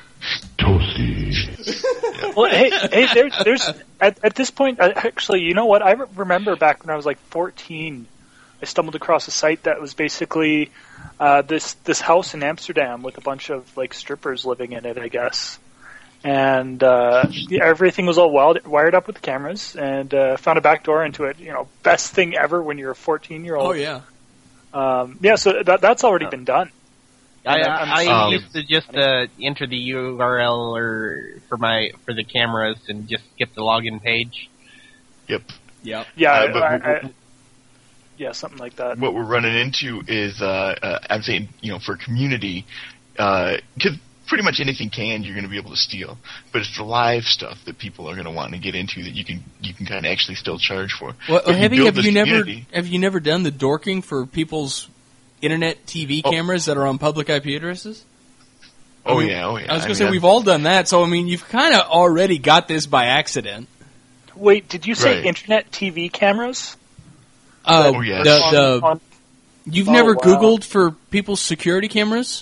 Toasty. Well, hey, hey, there, there's at, at this point. Uh, actually, you know what? I re- remember back when I was like fourteen, I stumbled across a site that was basically uh, this this house in Amsterdam with a bunch of like strippers living in it, I guess. And uh, yeah, everything was all wired, wired up with cameras, and uh, found a back door into it. You know, best thing ever when you're a fourteen year old. Oh, yeah. Um, yeah, so that that's already been done. I, And I, I'm- I Um, used to just uh, enter the U R L or for my for the cameras and just skip the login page. Yep. Yeah. Yeah, Uh, but I, w- I, yeah, something like that. What we're running into is, uh, uh, I'm saying, you know, for community, because pretty much anything canned you're going to be able to steal, but it's the live stuff that people are going to want to get into that you can you can kind of actually still charge for. Well, But have you, build have this you never community- have you never done the dorking for people's internet T V Oh. cameras that are on public I P addresses? Oh I mean, yeah, oh yeah. I was going to mean, say I'm- we've all done that, so I mean you've kind of already got this by accident. Wait, did you say Right. internet T V cameras? Uh, Oh, yes. the, On- the, on- you've Oh, never wow. Googled for people's security cameras?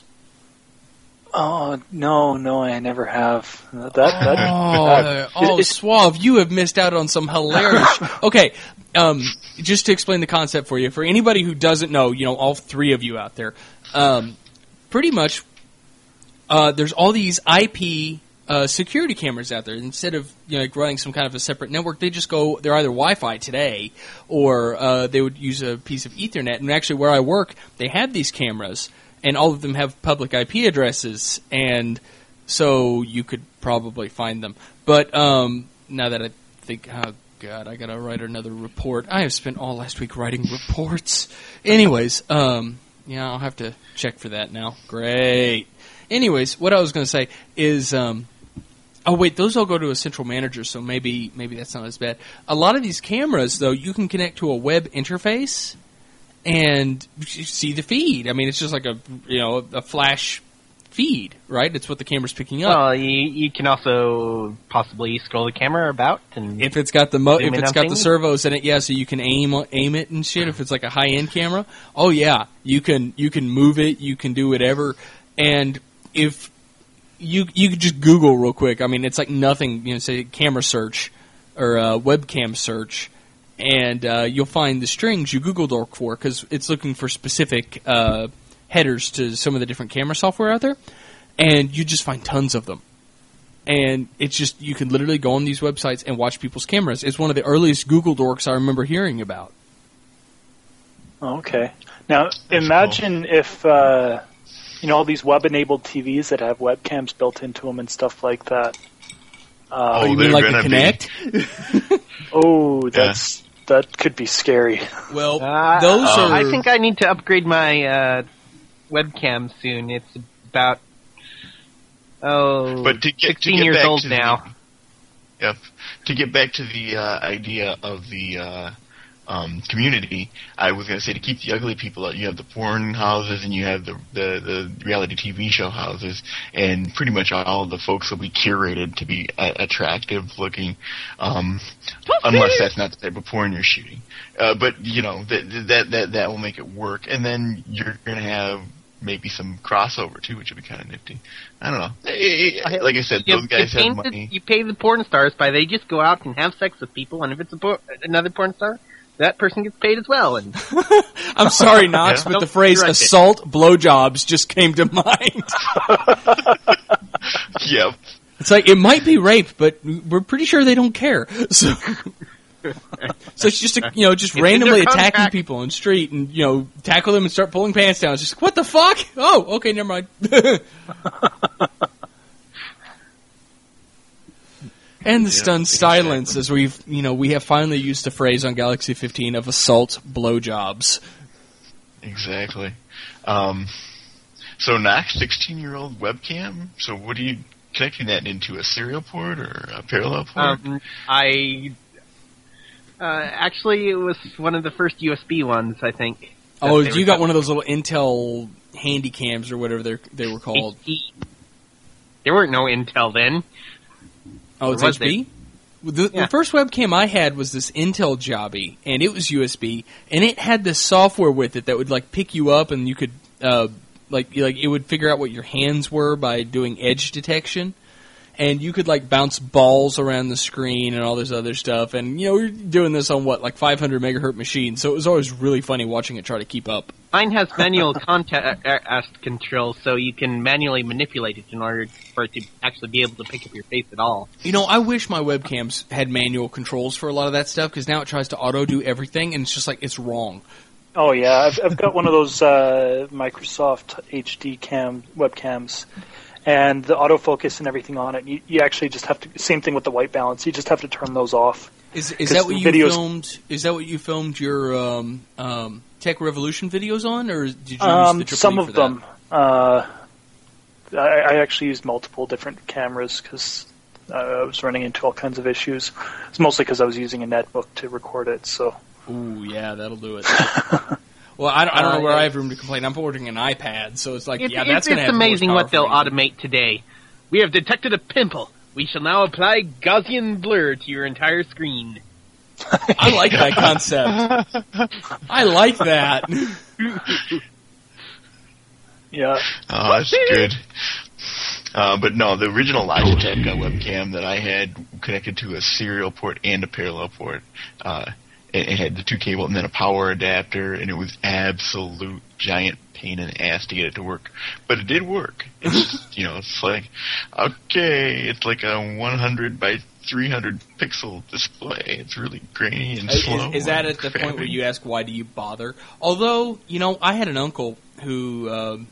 oh no, no, I never have. That that. Oh, that- oh, it's- Suave, you have missed out on some hilarious. Okay, um, just to explain the concept for you, for anybody who doesn't know, you know, all three of you out there, um, pretty much, uh, there's all these I P uh, security cameras out there. Instead of you know, like running some kind of a separate network, they just go. They're either Wi-Fi today, or uh, they would use a piece of Ethernet. And actually, where I work, they have these cameras, and all of them have public I P addresses, and so you could probably find them. But um, now that I think, oh god, I gotta write another report. I have spent all last week writing reports. Anyways, um, yeah, I'll have to check for that now. Great. Anyways, what I was gonna say is, um, oh wait, those all go to a central manager, so maybe maybe that's not as bad. A lot of these cameras, though, you can connect to a web interface and see the feed. I mean, it's just like a you know a flash feed, right? It's what the camera's picking up. Well, you, you can also possibly scroll the camera about and If it's got the mo- Zoom if in it's on got the things? servos in it, yeah, so you can aim aim it and shit. If it's like a high end camera, oh yeah, you can you can move it, you can do whatever. And if you you could just Google real quick, I mean, it's like nothing. You know, say camera search or uh, webcam search, and uh, you'll find the strings you Google dork for because it's looking for specific uh, headers to some of the different camera software out there, and you just find tons of them. And it's just, you can literally go on these websites and watch people's cameras. It's one of the earliest Google dorks I remember hearing about. Okay. Now imagine if uh, you know all these web-enabled T Vs that have webcams built into them and stuff like that. Uh, Oh, you they're mean like the gonna be- Kinect? oh, that's that could be scary. Well, Uh, those uh, are... I think I need to upgrade my uh, webcam soon. It's about oh, But to get- to sixteen get years back old to the- now. Yep. To get back to the uh, idea of the uh, um, community, I was going to say to keep the ugly people out, you have the porn houses and you have the, the, the reality T V show houses, and pretty much all of the folks will be curated to be uh, attractive looking, um, unless that's not the type of porn you're shooting. Uh, but, you know, that, that, that, that will make it work. And then you're going to have maybe some crossover too, which would be kind of nifty. I don't know. Like I said, you, those guys you have the, money. You pay the porn stars by they just go out and have sex with people, and if it's a por- another porn star, that person gets paid as well. And I'm sorry, Knox, Yeah. but the phrase assault blowjobs just came to mind. Yep. It's like, it might be rape, but we're pretty sure they don't care. So, so it's just, a, you know, just It's in randomly their attacking contract. people on the street and, you know, tackle them and start pulling pants down. It's just, what the fuck? Oh, okay, never mind. And the Yeah, stunned silence as we've, you know, we have finally used the phrase on Galaxy fifteen of assault blowjobs. Exactly. Um, so Knox, sixteen-year-old webcam. So what are you connecting that into? A serial port or a parallel port? um, I uh, actually it was one of the first U S B ones, I think. Oh, that they you were got one of those little Intel handy cams or whatever they they were called. H D. There weren't no Intel then. Oh, it's Or was H B? The, Yeah. the first webcam I had was this Intel Jobby, and it was U S B, and it had this software with it that would like pick you up, and you could uh, like like it would figure out what your hands were by doing edge detection, and you could like bounce balls around the screen and all this other stuff, and you know we were doing this on what like five hundred megahertz machines, so it was always really funny watching it try to keep up. Mine has manual contact control, so you can manually manipulate it in order for it to actually be able to pick up your face at all. You know, I wish my webcams had manual controls for a lot of that stuff, because now it tries to auto do everything, and it's just like it's wrong. Oh yeah, I've, I've got one of those uh, Microsoft H D cam webcams, and the autofocus and everything on it. You, you actually just have to. Same thing with the white balance. You just have to turn those off. Is is 'Cause that what you videos- filmed? Is that what you filmed your um, um, Tech Revolution videos on, or did you use Um, the Triple some E of for them. Uh, I, I actually used multiple different cameras because uh, I was running into all kinds of issues. It's mostly because I was using a netbook to record it. So. that? Ooh, yeah, that'll do it. Well, I don't, I don't know Uh, where yeah. I have room to complain. I'm ordering an iPad, so it's like, It's, yeah, it's, that's going to it's have amazing horsepower what they'll for me. automate today. We have detected a pimple. We shall now apply Gaussian blur to your entire screen. I like that concept. I like that. Yeah. Oh, that's good. Uh, but no, the original Logitech uh, webcam that I had connected to a serial port and a parallel port. Uh, it, it had the two cable and then a power adapter, and it was absolute giant pain in the ass to get it to work. But it did work. It's just, you know, it's like, okay, it's like a one hundred by three hundred pixel display. It's really grainy and Is, slow. is that and at the point where crappy. you ask, why do you bother? Although, you know, I had an uncle who, um,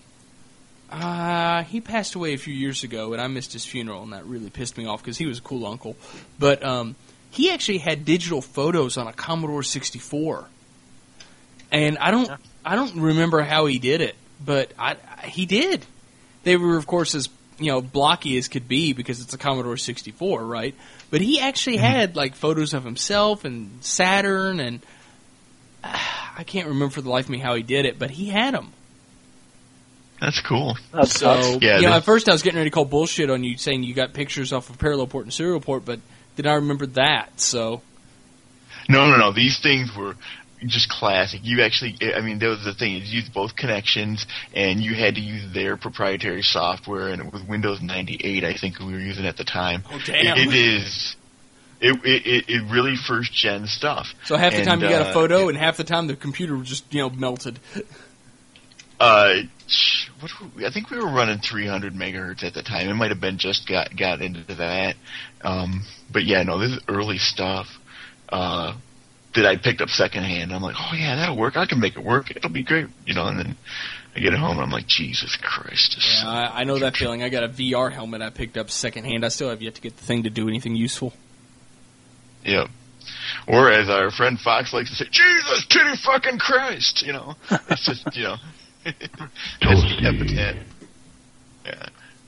uh, he passed away a few years ago, and I missed his funeral, and that really pissed me off because he was a cool uncle. But um, he actually had digital photos on a Commodore sixty-four, and I don't, I don't remember how he did it, but I, I, he did. They were, of course, as you know, blocky as could be because it's a Commodore sixty-four, right? But he actually had like photos of himself and Saturn, and uh, I can't remember for the life of me how he did it, but he had them. That's cool. That's So, nuts. Yeah, you know, the- at first I was getting ready to call bullshit on you saying you got pictures off of parallel port and serial port, but then I remembered that, so. No, no, no. These things were just classic. You actually, I mean, that was the thing. You used both connections, and you had to use their proprietary software, and it was Windows ninety-eight, I think, we were using at the time. Oh, damn. It, it is. It, it it really first gen stuff. So half the And, time you got a uh, photo, and half the time the computer was just, you know, melted. Uh, sh- what were we, I think we were running three hundred megahertz at the time. It might have been just got got into that. Um, but yeah, no, this is early stuff. Uh, that I picked up secondhand. I'm like, oh yeah, that'll work. I can make it work. It'll be great, you know. And then I get it home, and I'm like, Jesus Christ. This Yeah, I, I know that feeling. I got a V R helmet I picked up secondhand. I still have yet to get the thing to do anything useful. Yep. Or as our friend Fox likes to say, Jesus titty fucking Christ, you know. It's just, you know, that's the epithet. Yeah.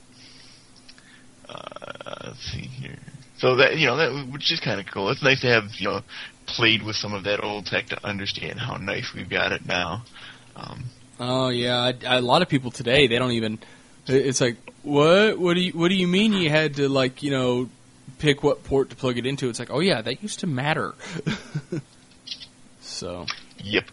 Uh, let's see here. So that, you know, that, which is kind of cool. It's nice to have, you know, played with some of that old tech to understand how nice we've got it now. Um, Oh yeah, I, I, a lot of people today they don't even. It's like, what? What do you? What do you mean you had to like you know pick what port to plug it into? It's like, oh yeah, that used to matter. So yep.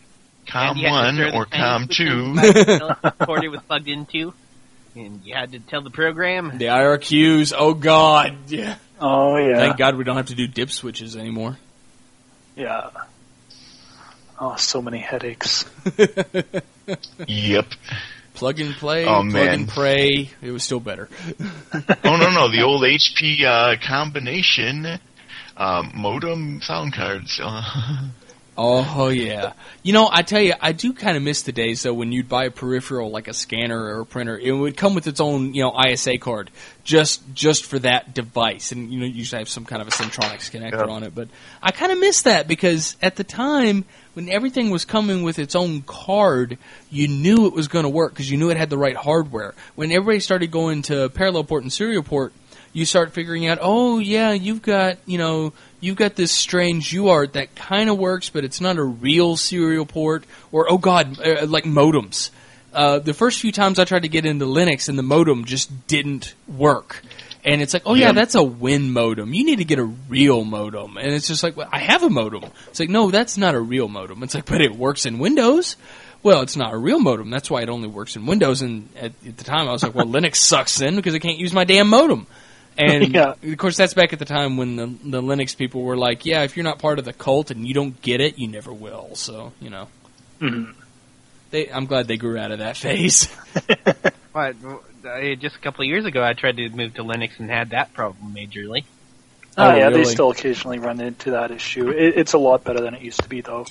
And COM you had to one throw the or COM tank two. the cord it was plugged into, and you had to tell the program. The I R Qs, oh god. Yeah. Oh yeah. Thank God we don't have to do dip switches anymore. Yeah. Oh, so many headaches. Yep. Plug and play, Oh, plug man. and pray. It was still better. Oh no no, the old H P uh, combination um, modem sound cards. Uh, Oh, yeah. You know, I tell you, I do kind of miss the days, though, when you'd buy a peripheral like a scanner or a printer. It would come with its own, you know, I S A card just just for that device. And, you know, you usually have some kind of a Centronics connector Yeah. on it. But I kind of miss that because at the time, when everything was coming with its own card, you knew it was going to work because you knew it had the right hardware. When everybody started going to parallel port and serial port, you start figuring out, oh, yeah, you've got, you know, you've got this strange U A R T that kind of works, but it's not a real serial port. Or, oh, God, uh, like modems. Uh, the first few times I tried to get into Linux and the modem just didn't work. And it's like, oh, yeah, Yeah. that's a Win modem. You need to get a real modem. And it's just like, well, I have a modem. It's like, no, that's not a real modem. It's like, but it works in Windows. Well, it's not a real modem. That's why it only works in Windows. And at, at the time, I was like, well, Linux sucks then because I can't use my damn modem. And, Yeah. of course, that's back at the time when the, the Linux people were like, yeah, if you're not part of the cult and you don't get it, you never will. So, you know. Mhm. They, I'm glad they grew out of that phase. But, uh, just a couple of years ago, I tried to move to Linux and had that problem majorly. Oh, Oh, yeah, really? they still occasionally run into that issue. It, it's a lot better than it used to be, though.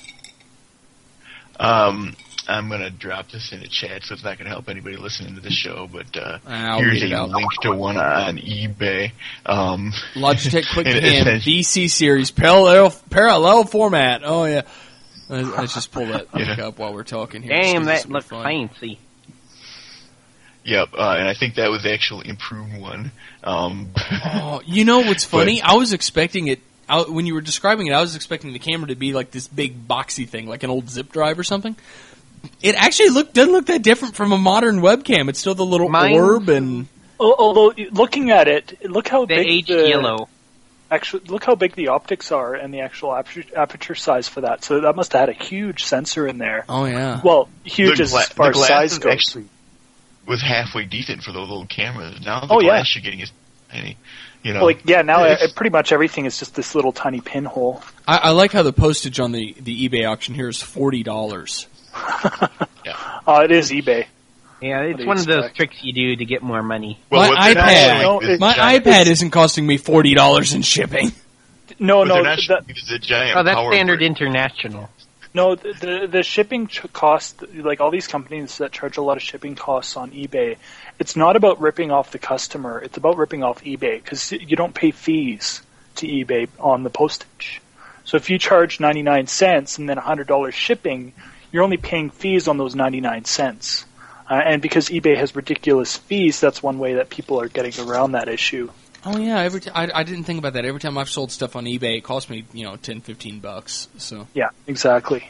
um, I'm gonna drop this in a chat, so it's not gonna help anybody listening to the show. But uh, I'll here's read it a out. link to one on eBay. Um, Logitech Quick and it Cam says- V C series parallel parallel format. Oh yeah, let's, let's just pull that link Yeah. up while we're talking here. Damn, just 'cause this that will be looks fun. fancy. Yep, uh, and I think that was the actual improved one. Um, Oh, you know what's funny? I was expecting it I, when you were describing it. I was expecting the camera to be like this big boxy thing, like an old zip drive or something. It actually look doesn't look that different from a modern webcam. It's still the little Mine- orb and Al- Although, looking at it, look how The big aged the yellow. actually look how big the optics are and the actual aperture, aperture size for that. So that must have had a huge sensor in there. oh yeah. Well, huge the as gla- far the as glass size is goes. actually was halfway decent for those little cameras. Now the Oh, yeah. glass you're getting is tiny. You know, Like, yeah, now It's- uh, pretty much everything is just this little tiny pinhole. I, I like how the postage on the the eBay auction here is forty dollars. Uh, it is eBay. Yeah, What it's do you one of those expect? tricks you do to get more money. well, My what they're not iPad- showing No, is it- My giant- iPad isn't costing me forty dollars in shipping. No, what no, they're not that, showing is a giant Oh, that's power standard brick. international. no. The, the the shipping ch- cost, like all these companies that charge a lot of shipping costs on eBay, it's not about ripping off the customer. It's about ripping off eBay because you don't pay fees to eBay on the postage. So if you charge ninety-nine cents and then one hundred dollars shipping, you're only paying fees on those ninety-nine cents. Uh, and because eBay has ridiculous fees, that's one way that people are getting around that issue. Oh yeah, every t- I, I didn't think about that. Every time I've sold stuff on eBay, it cost me you know ten, fifteen bucks. So Yeah, exactly.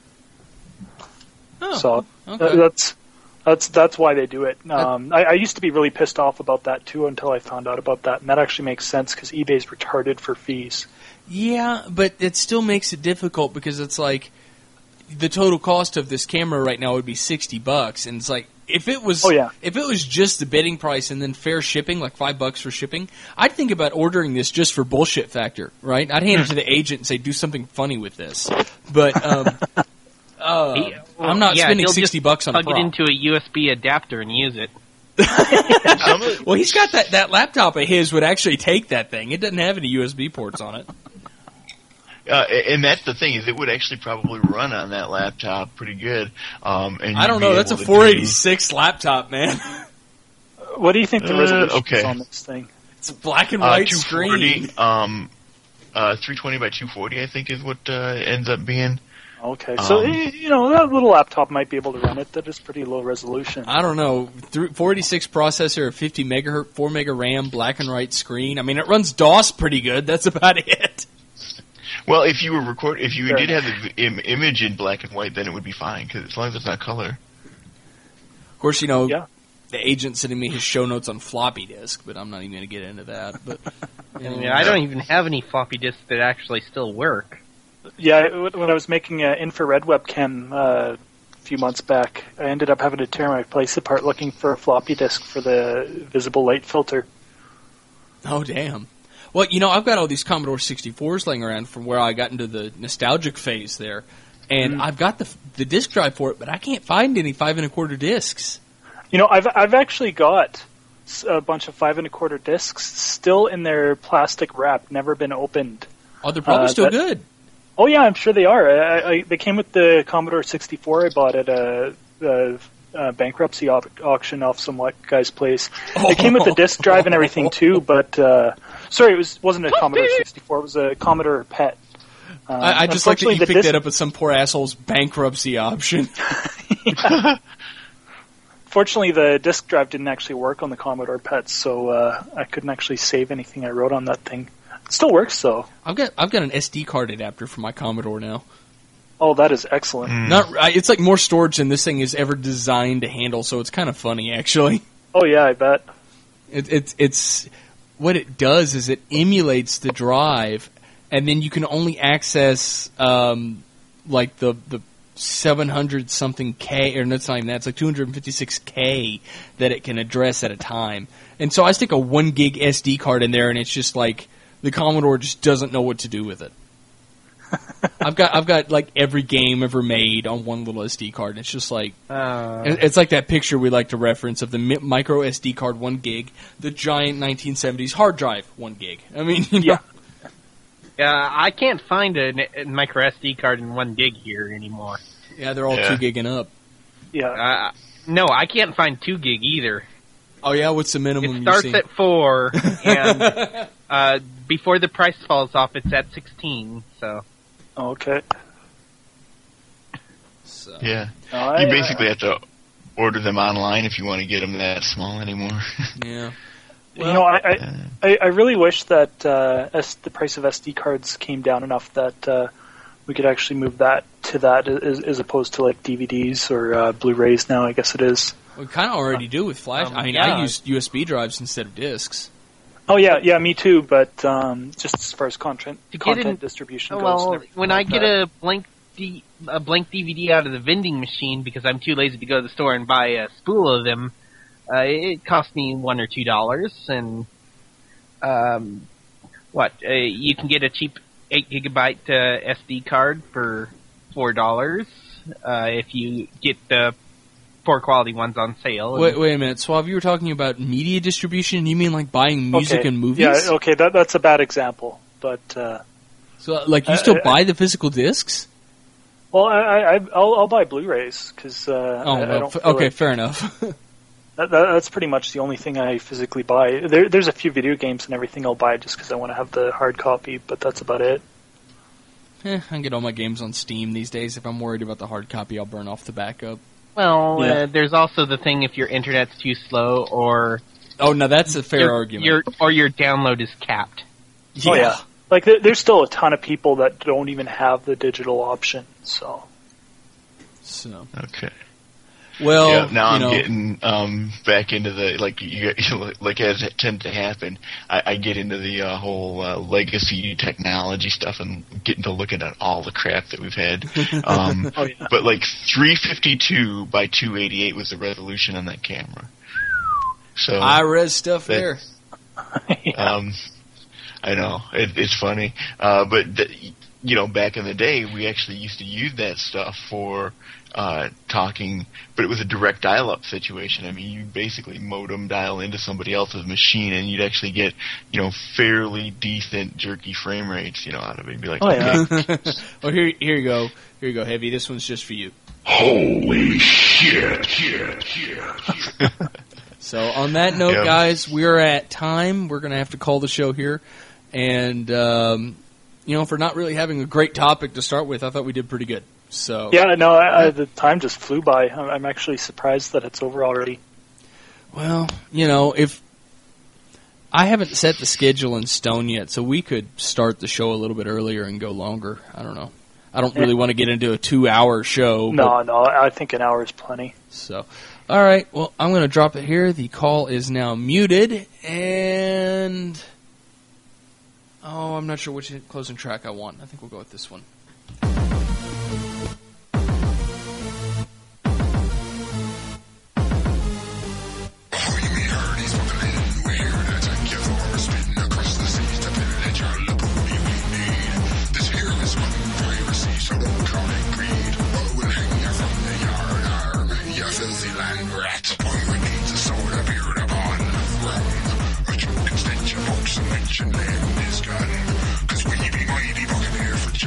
oh, So okay. Th- That's that's that's why they do it. Um, I, I used to be really pissed off about that too until I found out about that, and that actually makes sense because eBay's retarded for fees. Yeah, but it still makes it difficult because it's like the total cost of this camera right now would be sixty bucks, and it's like if it was Oh, yeah. if it was just the bidding price and then fair shipping, like five bucks for shipping, I'd think about ordering this just for bullshit factor, right? I'd hand it to the agent and say, do something funny with this, but um, uh, He- I'm not yeah, spending he'll sixty just bucks on a plug it prop. into a U S B adapter and use it. Some of- Well, he's got that that laptop of his would actually take that thing. It doesn't have any U S B ports on it. Uh, and that's the thing is, it would actually probably run on that laptop pretty good. Um, and I don't you'd know. be That's a able to four do- eighty-six laptop, man. What do you think the Uh, resolution okay. is on this thing? It's a black and Uh, white two screen. forty, um, uh, three twenty by two forty, I think, is what uh, ends up being. Okay, so Um, eh, you know that little laptop might be able to run it. That is pretty low resolution. I don't know. four eighty-six processor, fifty megahertz, four mega RAM, black and white screen. I mean, it runs DOS pretty good. That's about it. Well, if you were record, if you Fair did have the Im- image in black and white, then it would be fine because as long as it's not color. Of course, you know, Yeah. the agent sending me his show notes on floppy disk, but I'm not even going to get into that. But I mean, I don't even have any floppy disks that actually still work. Yeah, when I was making an infrared webcam uh, a few months back, I ended up having to tear my place apart looking for a floppy disk for the visible light filter. Oh, damn. Well, you know, I've got all these Commodore sixty-fours laying around from where I got into the nostalgic phase there, and mm. I've got the the disk drive for it, but I can't find any five and a quarter discs. You know, I've I've actually got a bunch of five and a quarter discs still in their plastic wrap, never been opened. Oh, they're probably uh, still that, good. Oh yeah, I'm sure they are. I, I, they came with the Commodore sixty-four I bought at a, a, a bankruptcy au- auction off some white guy's place. Oh. It came with the disk drive and everything too, but uh, sorry, it was wasn't a Commodore sixty-four. It was a Commodore P E T. Uh, I, I just like that you picked disc- that up at some poor asshole's bankruptcy option. Fortunately, the disk drive didn't actually work on the Commodore P E T, so uh, I couldn't actually save anything I wrote on that thing. It still works, though. I've got I've got an S D card adapter for my Commodore now. Oh, that is excellent. Mm. Not, it's like more storage than this thing is ever designed to handle, so it's kind of funny, actually. Oh yeah, I bet. It, it, it's what it does is it emulates the drive, and then you can only access um, like the the seven hundred something K, or no, it's not even that. It's like two hundred fifty-six K that it can address at a time. And so I stick a one gig S D card in there, and it's just like the Commodore just doesn't know what to do with it. I've got I've got like every game ever made on one little S D card, and it's just like uh, it's like that picture we like to reference of the mi- micro S D card one gig, the giant nineteen seventies hard drive one gig. I mean, you know. Yeah. Yeah, I can't find a, a micro S D card in one gig here anymore. Yeah, they're all Yeah. two gigging up. Yeah. Uh, no, I can't find two gig either. Oh yeah, what's the minimum? It starts you've seen? at four, and uh, before the price falls off, it's at sixteen. So. Okay. So. Yeah. No, I, You basically have to order them online if you want to get them that small anymore. Yeah. You know, I I, I, I really wish that uh, S, the price of S D cards came down enough that uh, we could actually move that to that as, as opposed to like D V Ds or uh, Blu-rays now, I guess it is. We kind of already do with flash. Um, I mean, yeah. I use U S B drives instead of discs. Oh yeah, yeah, me too. But um, just as far as content To get content in- distribution goes. Well, and everything when like I get that. a blank D, a blank D V D out of the vending machine because I'm too lazy to go to the store and buy a spool of them, uh, it costs me one or two dollars. And um, what uh, you can get a cheap eight gigabyte uh, S D card for four dollars uh, if you get the poor quality ones on sale. Wait, wait a minute, Suave. You were talking about media distribution. You mean like buying music okay. and movies? Yeah, okay, that, that's a bad example. But uh, So, like, you still I- buy the physical discs? well, I, I I'll, I'll buy Blu-rays because uh, Oh, I, I well, don't f- feel okay, like- fair enough. That, that, that's pretty much the only thing I physically buy. There, there's a few video games and everything I'll buy just because I want to have the hard copy, but that's about it. eh, I can get all my games on Steam these days. If I'm worried about the hard copy, I'll burn off the backup. Well, Yeah. uh, there's also the thing if your internet's too slow or Oh, now that's a fair your, argument. your or your download is capped. yeah. Oh yeah, like there, there's still a ton of people that don't even have the digital option. So So, Okay. well, yeah, now you I'm know, getting um, back into the like you, like as it tends to happen. I, I get into the uh, whole uh, legacy technology stuff and getting to looking at all the crap that we've had. Um, Oh, yeah. But like three fifty-two by two eighty-eight was the resolution on that camera. So I-res stuff that- there. um, I know it, it's funny, uh, but th- you know, back in the day, we actually used to use that stuff for uh, talking, but it was a direct dial-up situation. I mean, you basically modem dial into somebody else's machine, and you'd actually get, you know, fairly decent jerky frame rates, you know, out of it. You'd be like, Oh, yeah. okay, Oh, here, here you go. Here you go, Heavy. This one's just for you. Holy shit, shit, shit. So, on that note, Yeah. guys, we're at time. We're going to have to call the show here. And, um, you know, for not really having a great topic to start with, I thought we did pretty good. So, yeah, no, I, I, the time just flew by. I'm, I'm actually surprised that it's over already. well, you know, if I haven't set the schedule in stone yet, so we could start the show a little bit earlier and go longer. I don't know. I don't really want to get into a two-hour show. No, but- no, I think an hour is plenty. So, all right. Well, I'm going to drop it here. The call is now muted, and oh, I'm not sure which closing track I want. I think we'll go with this one.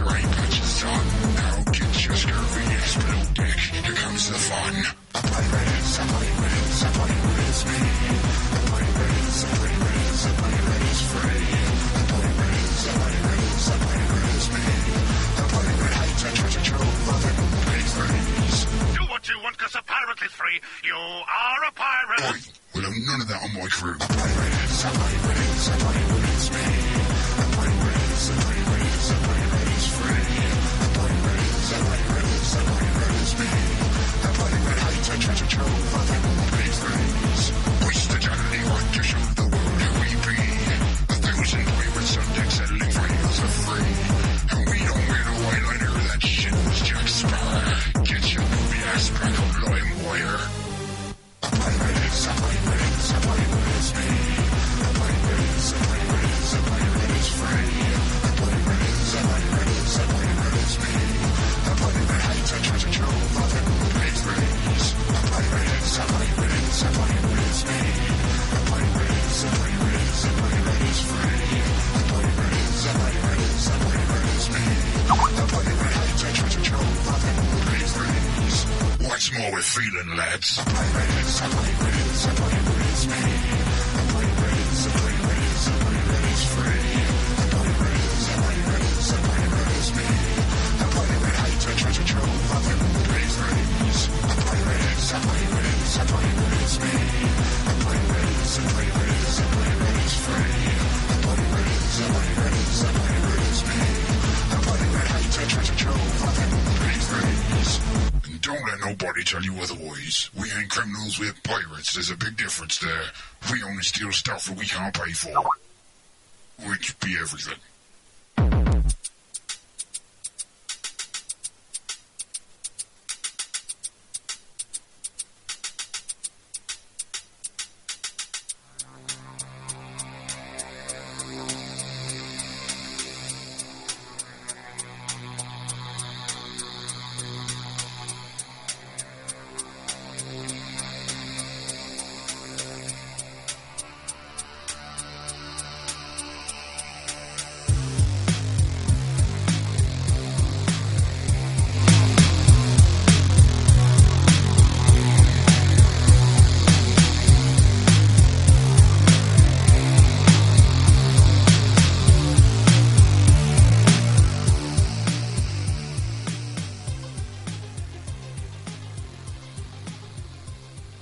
you ain't got your son. Now get your scurvy ass blue dick. Here comes the fun. A pirate is a pirate is a pirate is me. A pirate is a pirate is a pirate is free. A pirate is a pirate is a pirate is me. A pirate hides a treasure trove of it won't pay threes. Do what you want, cause a pirate is free. You are a pirate. Oi, we'll have none of that on my crew. A pirate is a pirate is a pirate is me. A pirate is a pirate is a pirate is free. A pirate is a pirate is a pirate is me. A pirate hides a treasure trove of it won't pay threes. Push the journey, want to show the world who we be. A thousand pirates on deck settling for years of free. And we don't win a eyeliner, that shit was Jack Sparrow. Get your movie ass back on lime wire. A pirate is a pirate is a pirate is me. A pirate is a pirate is a pirate is free. A pirate is a pirate is a pirate is me. A pirate hides a treasure trove of it won't pay threes. A pirate is a pirate is a pirate is me. A pirate is a pirate is a pirate is free. A pirate is a pirate is a pirate is me. A pirate hides a treasure trove of it won't pay threes. What's more with feeling, lads? A pirate is a pirate is a pirate is me. A pirate is a pirate is a pirate is free. A pirate is a pirate is a pirate is me. A pirate hides a treasure trove of it won't pay threes. A pirate is a pirate is a pirate is me. A pirate is a pirate is a pirate is free. A pirate is a pirate is a pirate is me. A pirate hides a treasure trove of it won't pay threes. And don't let nobody tell you otherwise. We ain't criminals, we're pirates. There's a big difference there. We only steal stuff that we can't pay for. Which be everything.